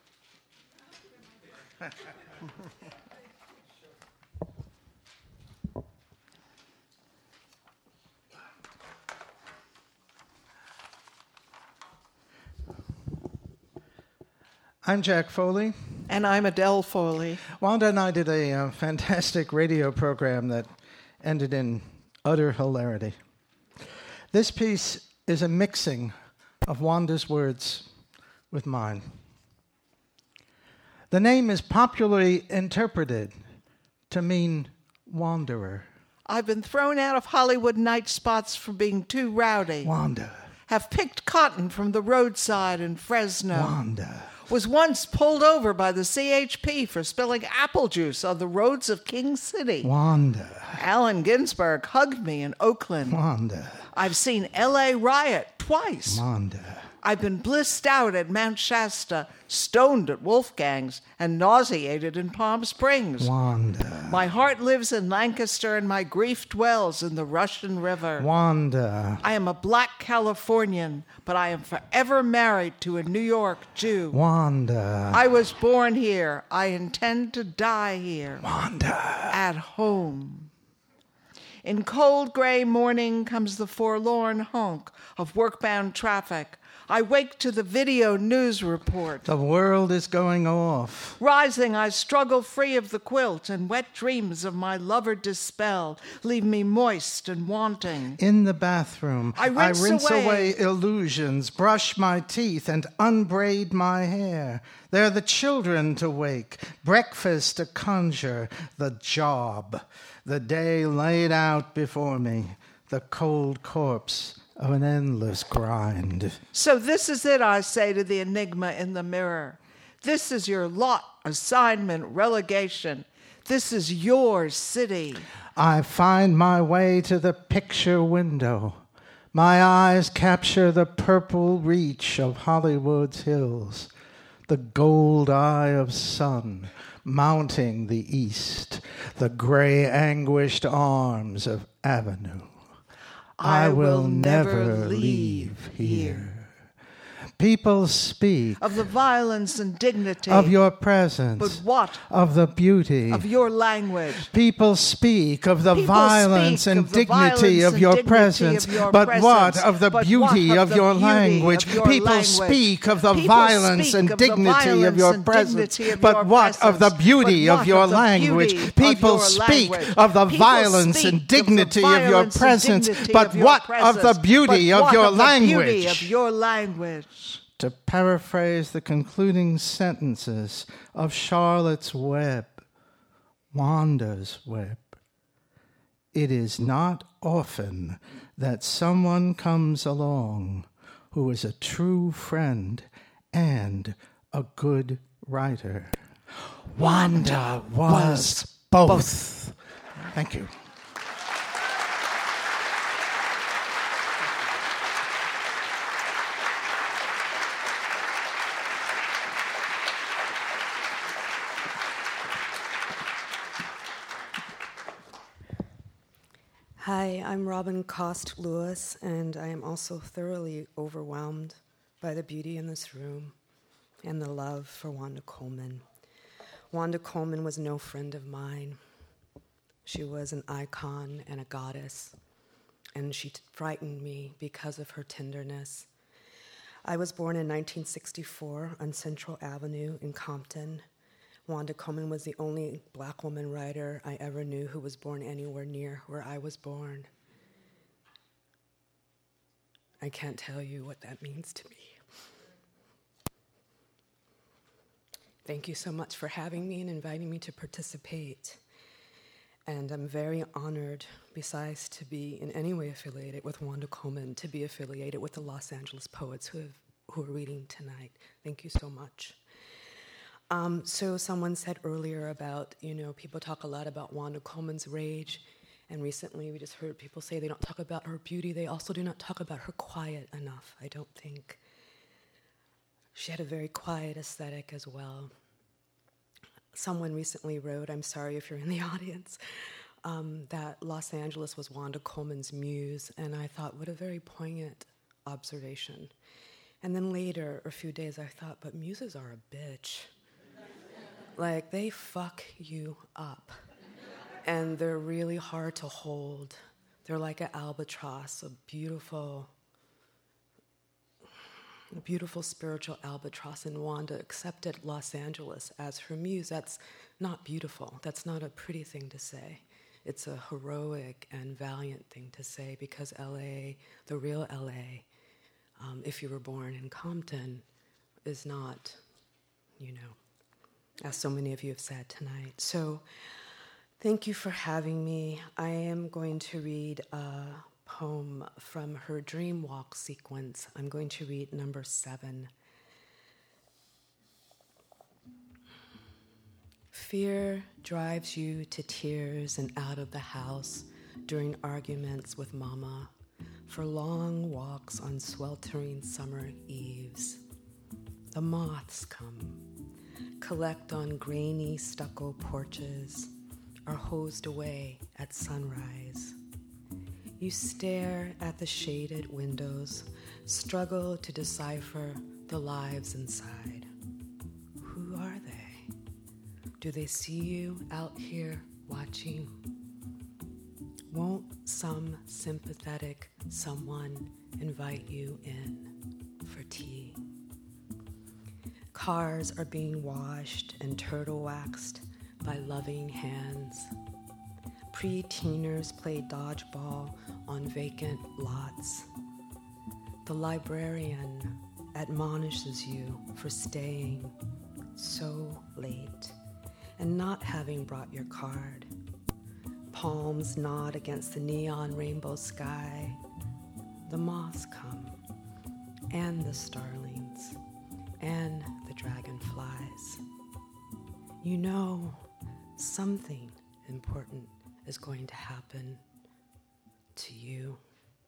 [SPEAKER 12] I'm Jack Foley.
[SPEAKER 13] And I'm Adele Foley.
[SPEAKER 12] Wanda and I did a uh, fantastic radio program that ended in utter hilarity. This piece is a mixing of Wanda's words with mine. The name is popularly interpreted to mean wanderer.
[SPEAKER 13] I've been thrown out of Hollywood night spots for being too rowdy.
[SPEAKER 12] Wanda.
[SPEAKER 13] Have picked cotton from the roadside in Fresno.
[SPEAKER 12] Wanda.
[SPEAKER 13] Was once pulled over by the C H P for spilling apple juice on the roads of King City.
[SPEAKER 12] Wanda.
[SPEAKER 13] Allen Ginsberg hugged me in Oakland.
[SPEAKER 12] Wanda.
[SPEAKER 13] I've seen L A riot twice.
[SPEAKER 12] Wanda.
[SPEAKER 13] I've been blissed out at Mount Shasta, stoned at Wolfgang's, and nauseated in Palm Springs.
[SPEAKER 12] Wanda.
[SPEAKER 13] My heart lives in Lancaster, and my grief dwells in the Russian River.
[SPEAKER 12] Wanda.
[SPEAKER 13] I am a black Californian, but I am forever married to a New York Jew.
[SPEAKER 12] Wanda.
[SPEAKER 13] I was born here. I intend to die here.
[SPEAKER 12] Wanda.
[SPEAKER 13] At home. In cold gray morning comes the forlorn honk of workbound traffic. I wake to the video news report.
[SPEAKER 12] The world is going off.
[SPEAKER 13] Rising, I struggle free of the quilt, and wet dreams of my lover dispel, leave me moist and wanting.
[SPEAKER 12] In the bathroom,
[SPEAKER 13] I rinse,
[SPEAKER 12] I rinse
[SPEAKER 13] away.
[SPEAKER 12] away illusions, brush my teeth, and unbraid my hair. There are the children to wake, breakfast to conjure, the job, the day laid out before me, the cold corpse of an endless grind.
[SPEAKER 13] So this is it, I say to the enigma in the mirror. This is your lot, assignment, relegation. This is your city.
[SPEAKER 12] I find my way to the picture window. My eyes capture the purple reach of Hollywood's hills, the gold eye of sun mounting the east, the gray anguished arms of Avenue. I, I will, will never leave here. People speak
[SPEAKER 13] of the violence and dignity
[SPEAKER 12] of your presence,
[SPEAKER 13] but what
[SPEAKER 12] of the beauty
[SPEAKER 13] of your language?
[SPEAKER 12] People speak of the
[SPEAKER 13] People
[SPEAKER 12] violence and
[SPEAKER 13] of the
[SPEAKER 12] dignity
[SPEAKER 13] violence
[SPEAKER 12] of
[SPEAKER 13] and
[SPEAKER 12] your
[SPEAKER 13] dignity
[SPEAKER 12] presence,
[SPEAKER 13] of your
[SPEAKER 12] but
[SPEAKER 13] presence.
[SPEAKER 12] what of the
[SPEAKER 13] But
[SPEAKER 12] beauty
[SPEAKER 13] what
[SPEAKER 12] of,
[SPEAKER 13] of
[SPEAKER 12] your
[SPEAKER 13] the beauty
[SPEAKER 12] language?
[SPEAKER 13] of your
[SPEAKER 12] People
[SPEAKER 13] language.
[SPEAKER 12] speak of the
[SPEAKER 13] People
[SPEAKER 12] violence
[SPEAKER 13] speak
[SPEAKER 12] and
[SPEAKER 13] of the
[SPEAKER 12] dignity of your
[SPEAKER 13] violence and
[SPEAKER 12] presence,
[SPEAKER 13] dignity of
[SPEAKER 12] but
[SPEAKER 13] your
[SPEAKER 12] what of the
[SPEAKER 13] presence.
[SPEAKER 12] beauty
[SPEAKER 13] But
[SPEAKER 12] of
[SPEAKER 13] what
[SPEAKER 12] your
[SPEAKER 13] of the
[SPEAKER 12] language?
[SPEAKER 13] beauty of
[SPEAKER 12] People
[SPEAKER 13] your
[SPEAKER 12] speak
[SPEAKER 13] language.
[SPEAKER 12] of the
[SPEAKER 13] People
[SPEAKER 12] violence
[SPEAKER 13] speak
[SPEAKER 12] and
[SPEAKER 13] of the
[SPEAKER 12] dignity of your
[SPEAKER 13] violence and
[SPEAKER 12] presence,
[SPEAKER 13] dignity
[SPEAKER 12] but
[SPEAKER 13] of your
[SPEAKER 12] what of the
[SPEAKER 13] presence.
[SPEAKER 12] beauty
[SPEAKER 13] But
[SPEAKER 12] of
[SPEAKER 13] what
[SPEAKER 12] your
[SPEAKER 13] of the beauty
[SPEAKER 12] language?
[SPEAKER 13] of your language.
[SPEAKER 12] To paraphrase the concluding sentences of Charlotte's Web, Wanda's Web, it is not often that someone comes along who is a true friend and a good writer. Wanda was both. both. Thank you.
[SPEAKER 14] Hi, I'm Robin Cost Lewis, and I am also thoroughly overwhelmed by the beauty in this room and the love for Wanda Coleman. Wanda Coleman was no friend of mine. She was an icon and a goddess, and she t- frightened me because of her tenderness. I was born in nineteen sixty-four on Central Avenue in Compton. Wanda Coleman was the only black woman writer I ever knew who was born anywhere near where I was born. I can't tell you what that means to me. Thank you so much for having me and inviting me to participate. And I'm very honored, besides to be in any way affiliated with Wanda Coleman, to be affiliated with the Los Angeles poets who, have, who are reading tonight. Thank you so much. Um, so someone said earlier about, you know, people talk a lot about Wanda Coleman's rage, and recently we just heard people say they don't talk about her beauty. They also do not talk about her quiet enough, I don't think. She had a very quiet aesthetic as well. Someone recently wrote, I'm sorry if you're in the audience, um, that Los Angeles was Wanda Coleman's muse, and I thought, what a very poignant observation. And then later, a few days, I thought, but muses are a bitch. Like, they fuck you up. And they're really hard to hold. They're like an albatross, a beautiful, a beautiful spiritual albatross. And Wanda accepted Los Angeles as her muse. That's not beautiful. That's not a pretty thing to say. It's a heroic and valiant thing to say, because L A, the real L A, um, if you were born in Compton, is not, you know, as so many of you have said tonight. So thank you for having me. I am going to read a poem from her Dream Walk sequence. I'm going to read number seven. Fear drives you to tears and out of the house during arguments with Mama, for long walks on sweltering summer eves. The moths come, collect on grainy stucco porches, are hosed away at sunrise. You stare at the shaded windows, struggle to decipher the lives inside. Who are they? Do they see you out here watching? Won't some sympathetic someone invite you in for tea? Cars are being washed and turtle waxed by loving hands. Pre-teeners play dodgeball on vacant lots. The librarian admonishes you for staying so late and not having brought your card. Palms nod against the neon rainbow sky. The moths come, and the starlings, and the dragonflies. You know something important is going to happen to you.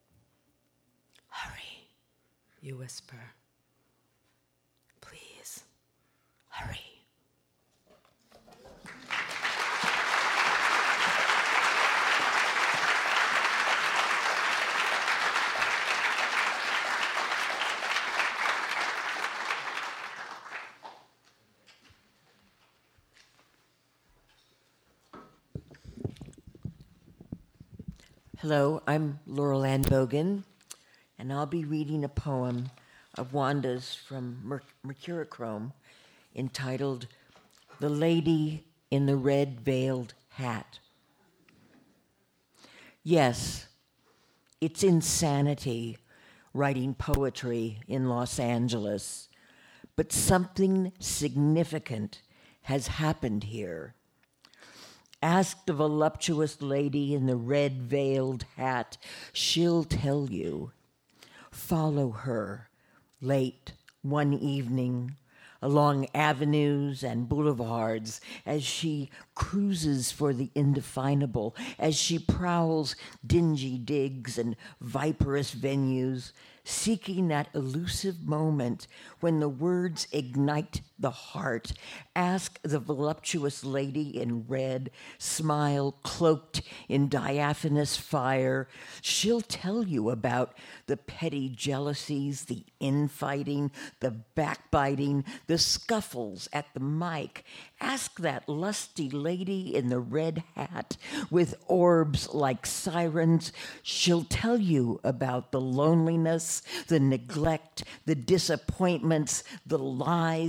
[SPEAKER 14] Hurry, you whisper. Please, hurry.
[SPEAKER 15] Hello, I'm Laurel Ann Bogan, and I'll be reading a poem of Wanda's from Mer- Mercurochrome entitled The Lady in the Red Veiled Hat. Yes, it's insanity writing poetry in Los Angeles, but something significant has happened here. Ask the voluptuous lady in the red-veiled hat. She'll tell you. Follow her late one evening along avenues and boulevards as she cruises for the indefinable, as she prowls dingy digs and viperous venues, seeking that elusive moment when the words ignite the heart. Ask the voluptuous lady in red, smile cloaked in diaphanous fire. She'll tell you about the petty jealousies, the infighting, the backbiting, the scuffles at the mic. Ask that lusty lady in the red hat with orbs like sirens. She'll tell you about the loneliness, the neglect, the disappointments, the lies.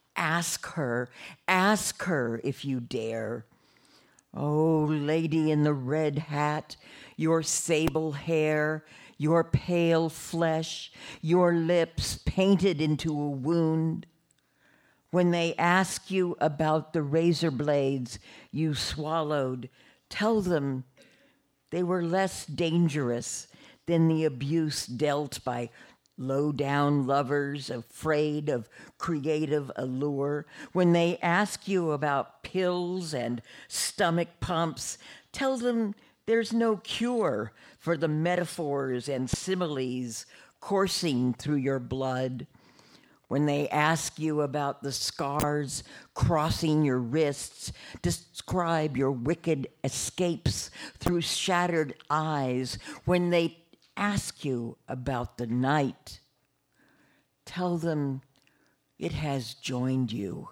[SPEAKER 15] Ask her, ask her if you dare. Oh, lady in the red hat, your sable hair, your pale flesh, your lips painted into a wound. When they ask you about the razor blades you swallowed, tell them they were less dangerous than the abuse dealt by low-down lovers afraid of creative allure. When they ask you about pills and stomach pumps, tell them there's no cure for the metaphors and similes coursing through your blood. When they ask you about the scars crossing your wrists, describe your wicked escapes through shattered eyes. When they ask you about the night, tell them it has joined you.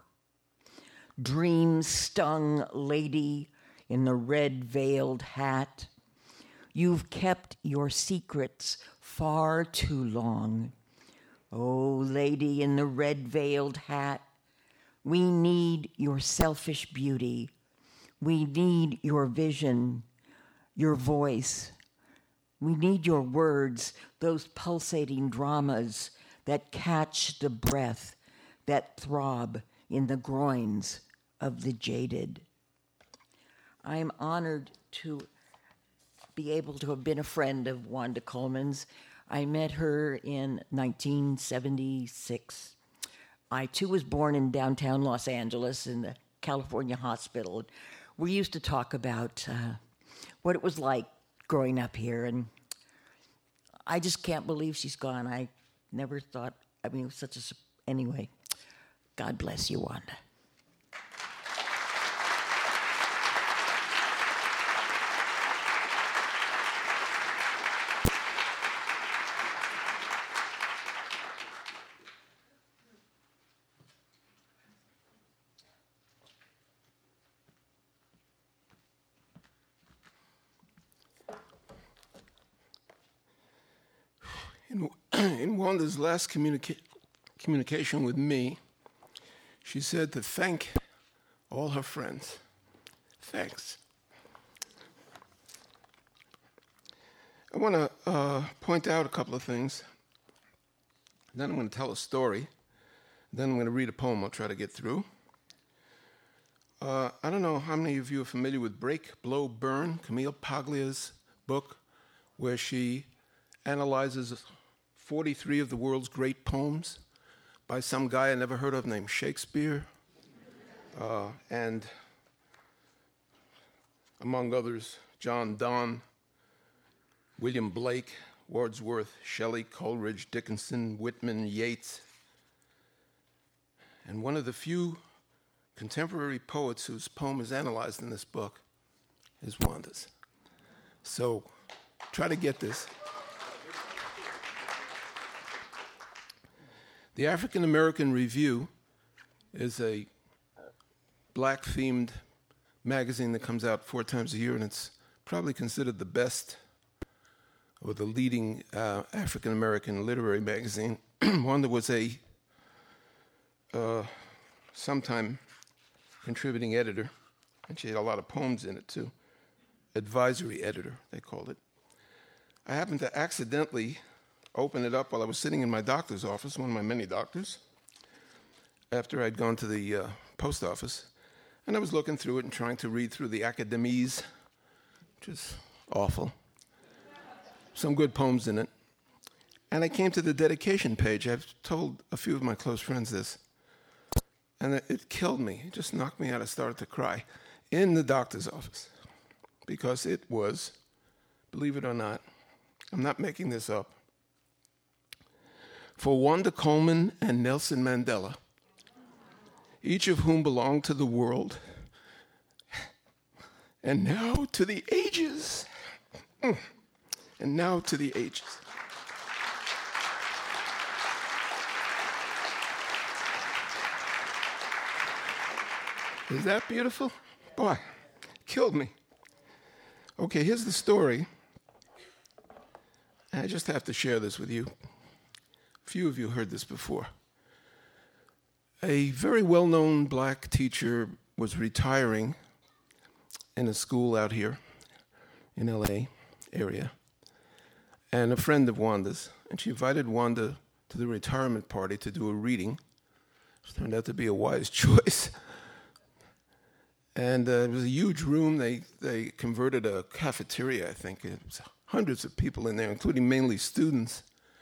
[SPEAKER 15] Dream-stung lady in the red-veiled hat, you've kept your secrets far too long. Oh, lady in the red-veiled hat, we need your selfish beauty. We need your vision, your voice. We need your words, those pulsating dramas that catch the breath, that throb in the groins of the jaded. I am honored to be able to have been a friend of Wanda Coleman's. I met her in nineteen seventy-six. I, too, was born in downtown Los Angeles in the California hospital. We used to talk about uh, what it was like growing up here, and I just can't believe she's gone. I never thought, I mean, it was such a, anyway, God bless you, Wanda.
[SPEAKER 16] In, in Wanda's last communica- communication with me, she said to thank all her friends. Thanks. I want to uh, point out a couple of things. Then I'm going to tell a story. Then I'm going to read a poem I'll try to get through. Uh, I don't know how many of you are familiar with Break, Blow, Burn, Camille Paglia's book, where she analyzes forty-three of the world's great poems by some guy I never heard of named Shakespeare, uh, and among others, John Donne, William Blake, Wordsworth, Shelley, Coleridge, Dickinson, Whitman, Yeats. And one of the few contemporary poets whose poem is analyzed in this book is Wanda's. So try to get this. The African American Review is a black-themed magazine that comes out four times a year, and it's probably considered the best or the leading uh, African American literary magazine. Wanda was a uh, sometime contributing editor, and she had a lot of poems in it too. Advisory editor, they called it. I happened to accidentally open it up while I was sitting in my doctor's office, one of my many doctors, after I'd gone to the uh, post office, and I was looking through it and trying to read through the academies, which is awful. Some good poems in it. And I came to the dedication page. I've told a few of my close friends this, and it, it killed me. It just knocked me out. I started to cry in the doctor's office because it was, believe it or not, I'm not making this up, for Wanda Coleman and Nelson Mandela, each of whom belonged to the world, and now to the ages. And now to the ages. Is that beautiful? Boy, killed me. Okay, here's the story. I just have to share this with you. A few of you heard this before. A very well-known black teacher was retiring in a school out here in L A area, and a friend of Wanda's, and she invited Wanda to the retirement party to do a reading. It turned out to be a wise choice. And uh, it was a huge room. They they converted a cafeteria, I think. It was hundreds of people in there, including mainly students.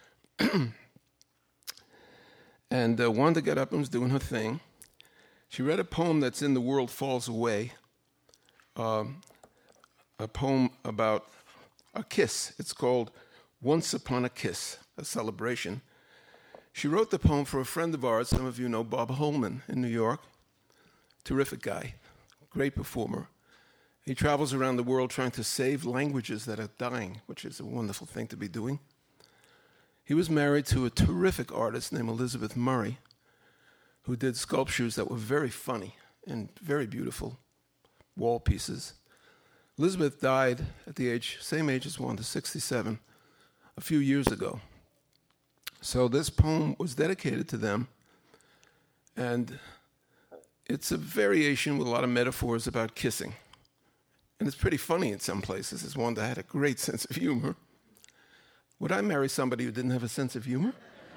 [SPEAKER 16] And uh, Wanda got up and was doing her thing. She read a poem that's in The World Falls Away, um, a poem about a kiss. It's called Once Upon a Kiss, a celebration. She wrote the poem for a friend of ours, some of you know Bob Holman in New York. Terrific guy, great performer. He travels around the world trying to save languages that are dying, which is a wonderful thing to be doing. He was married to a terrific artist named Elizabeth Murray, who did sculptures that were very funny and very beautiful wall pieces. Elizabeth died at the age, same age as Wanda, sixty-seven, a few years ago. So this poem was dedicated to them, and it's a variation with a lot of metaphors about kissing. And it's pretty funny in some places, as Wanda had a great sense of humor. Would I marry somebody who didn't have a sense of humor?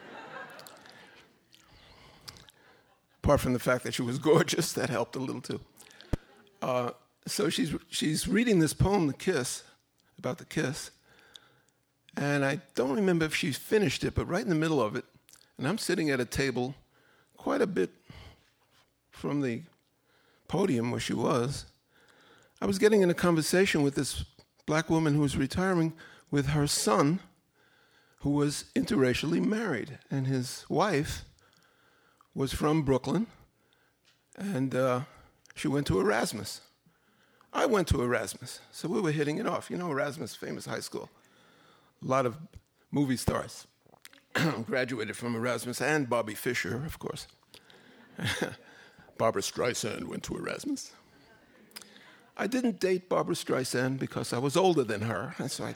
[SPEAKER 16] Apart from the fact that she was gorgeous, that helped a little too. Uh, so she's she's reading this poem, The Kiss, about the kiss. And I don't remember if she finished it, but right in the middle of it, and I'm sitting at a table quite a bit from the podium where she was, I was getting in a conversation with this black woman who was retiring with her son, who was interracially married, and his wife was from Brooklyn, and uh, she went to Erasmus. I went to Erasmus, so we were hitting it off. You know Erasmus, famous high school. A lot of movie stars graduated from Erasmus, and Bobby Fischer, of course. Barbra Streisand went to Erasmus. I didn't date Barbra Streisand because I was older than her, and so I...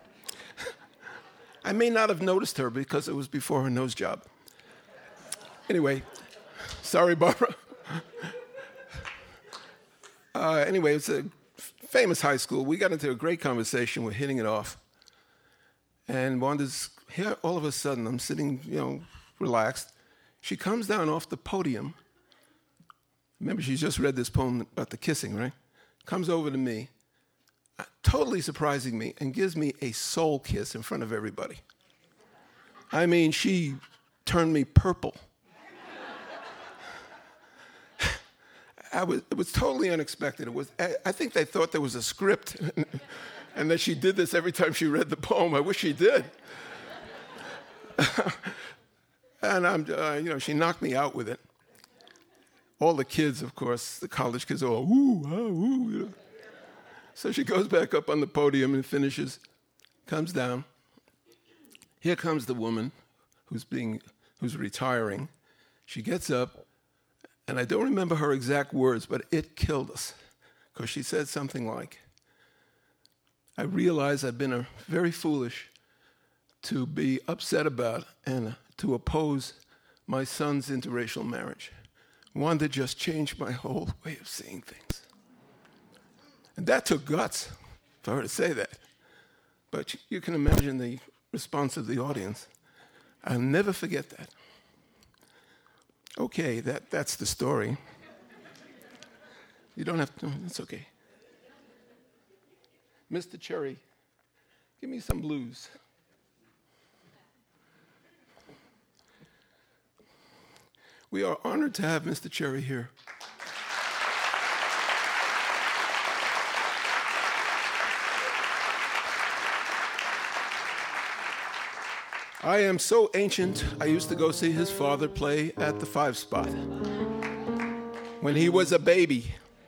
[SPEAKER 16] I may not have noticed her because it was before her nose job. Anyway, sorry, Barbara. Uh, anyway, it's a famous high school. We got into a great conversation. We're hitting it off. And Wanda's here all of a sudden. I'm sitting, you know, relaxed. She comes down off the podium. Remember, she's just read this poem about the kissing, right? Comes over to me, totally surprising me, and gives me a soul kiss in front of everybody. I mean, she turned me purple. I was, it was totally unexpected. It was, I, I think they thought there was a script and that she did this every time she read the poem. I wish she did. And I'm, uh, you know, she knocked me out with it. All the kids, of course, the college kids, are all ooh, ah, ooh. You know. So she goes back up on the podium and finishes, comes down. Here comes the woman who's being, who's retiring. She gets up, and I don't remember her exact words, but it killed us, because she said something like, I realize I've been a very foolish to be upset about and to oppose my son's interracial marriage. Wanda just changed my whole way of seeing things. And that took guts for her to say that. But you can imagine the response of the audience. I'll never forget that. Okay, that, that's the story. You don't have to, it's okay. Mister Cherry, give me some blues. We are honored to have Mister Cherry here. I am so ancient, I used to go see his father play at the Five Spot when he was a baby.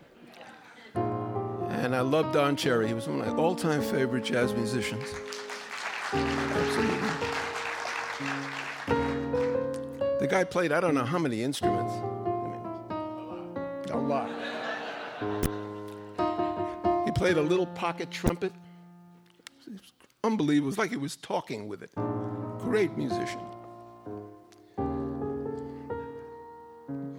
[SPEAKER 16] And I loved Don Cherry. He was one of my all-time favorite jazz musicians. Absolutely. The guy played I don't know how many instruments. I mean, a lot. He played a little pocket trumpet. It was unbelievable. It was like he was talking with it. Great musician.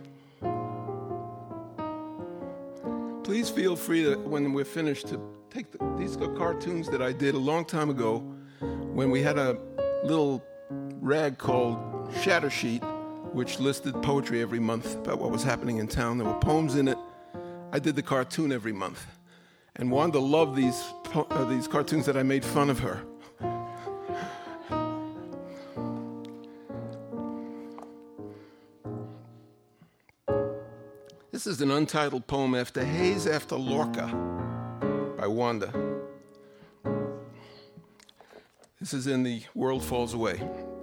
[SPEAKER 16] please feel free to, when we're finished, to take the, these are cartoons that I did a long time ago when we had a little rag called Shatter Sheet, which listed poetry every month about what was happening in town. There were poems in it. I did the cartoon every month. And Wanda loved these, po- uh, these cartoons that I made fun of her. This is an untitled poem, After Haze After Lorca, by Wanda. This is in The World Falls Away.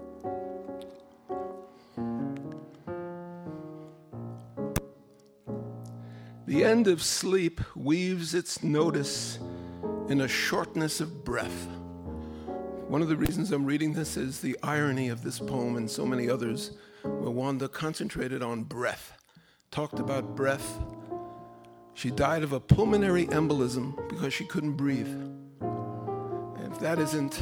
[SPEAKER 16] The end of sleep weaves its notice in a shortness of breath. One of the reasons I'm reading this is the irony of this poem and so many others, where Wanda concentrated on breath, talked about breath. She died of a pulmonary embolism because she couldn't breathe. And if that isn't,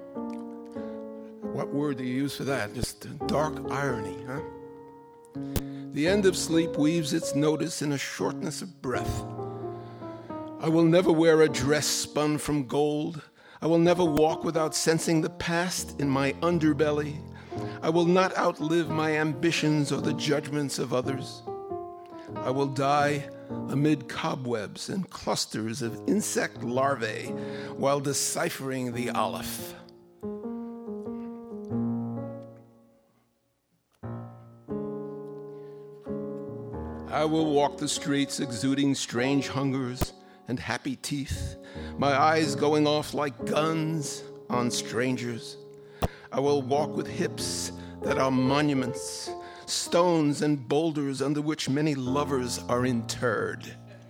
[SPEAKER 16] what word do you use for that? Just dark irony, huh? The end of sleep weaves its notice in a shortness of breath. I will never wear a dress spun from gold. I will never walk without sensing the past in my underbelly. I will not outlive my ambitions or the judgments of others. I will die amid cobwebs and clusters of insect larvae while deciphering the Aleph. I will walk the streets exuding strange hungers and happy teeth, my eyes going off like guns on strangers. I will walk with hips that are monuments, stones and boulders under which many lovers are interred.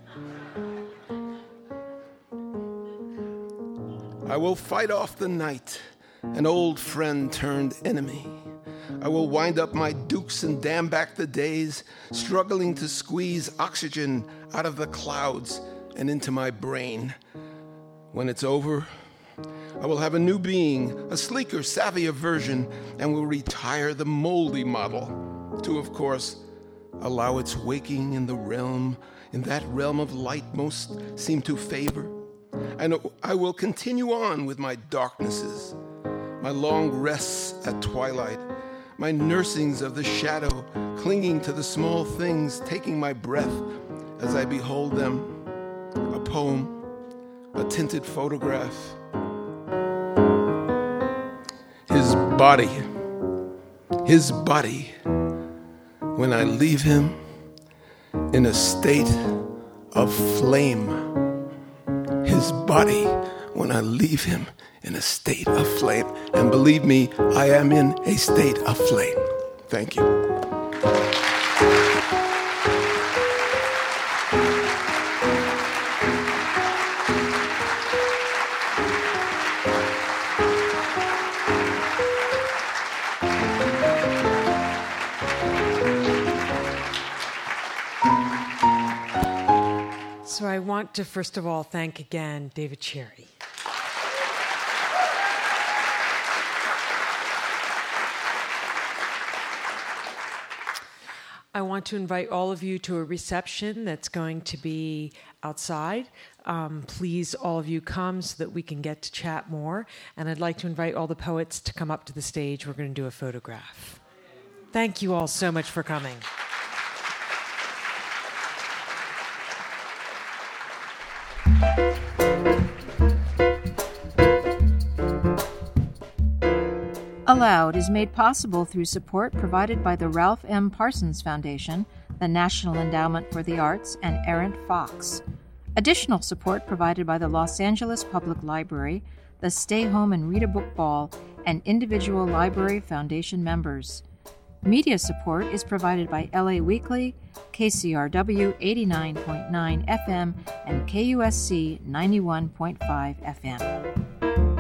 [SPEAKER 16] I will fight off the night, an old friend turned enemy. I will wind up my dukes and dam back the days, struggling to squeeze oxygen out of the clouds and into my brain. When it's over, I will have a new being, a sleeker, savvier version, and will retire the moldy model to, of course, allow its waking in the realm, in that realm of light most seem to favor. And I will continue on with my darknesses, my long rests at twilight, my nursings of the shadow, clinging to the small things, taking my breath as I behold them. A poem, a tinted photograph. His body, his body, when I leave him in a state of flame. His body, when I leave him in a state of flame. And believe me, I am in a state of flame. Thank you.
[SPEAKER 2] So I want to first of all thank again David Cherry. I want to invite all of you to a reception that's going to be outside. Um, please, all of you come so that we can get to chat more. And I'd like to invite all the poets to come up to the stage. We're going to do a photograph. Thank you all so much for coming.
[SPEAKER 1] Aloud is made possible through support provided by the Ralph M. Parsons Foundation, the National Endowment for the Arts, and Errant Fox. Additional support provided by the Los Angeles Public Library, the Stay Home and Read a Book Ball, and individual Library Foundation members. Media support is provided by L A Weekly, K C R W eighty-nine point nine F M, and K U S C ninety-one point five F M.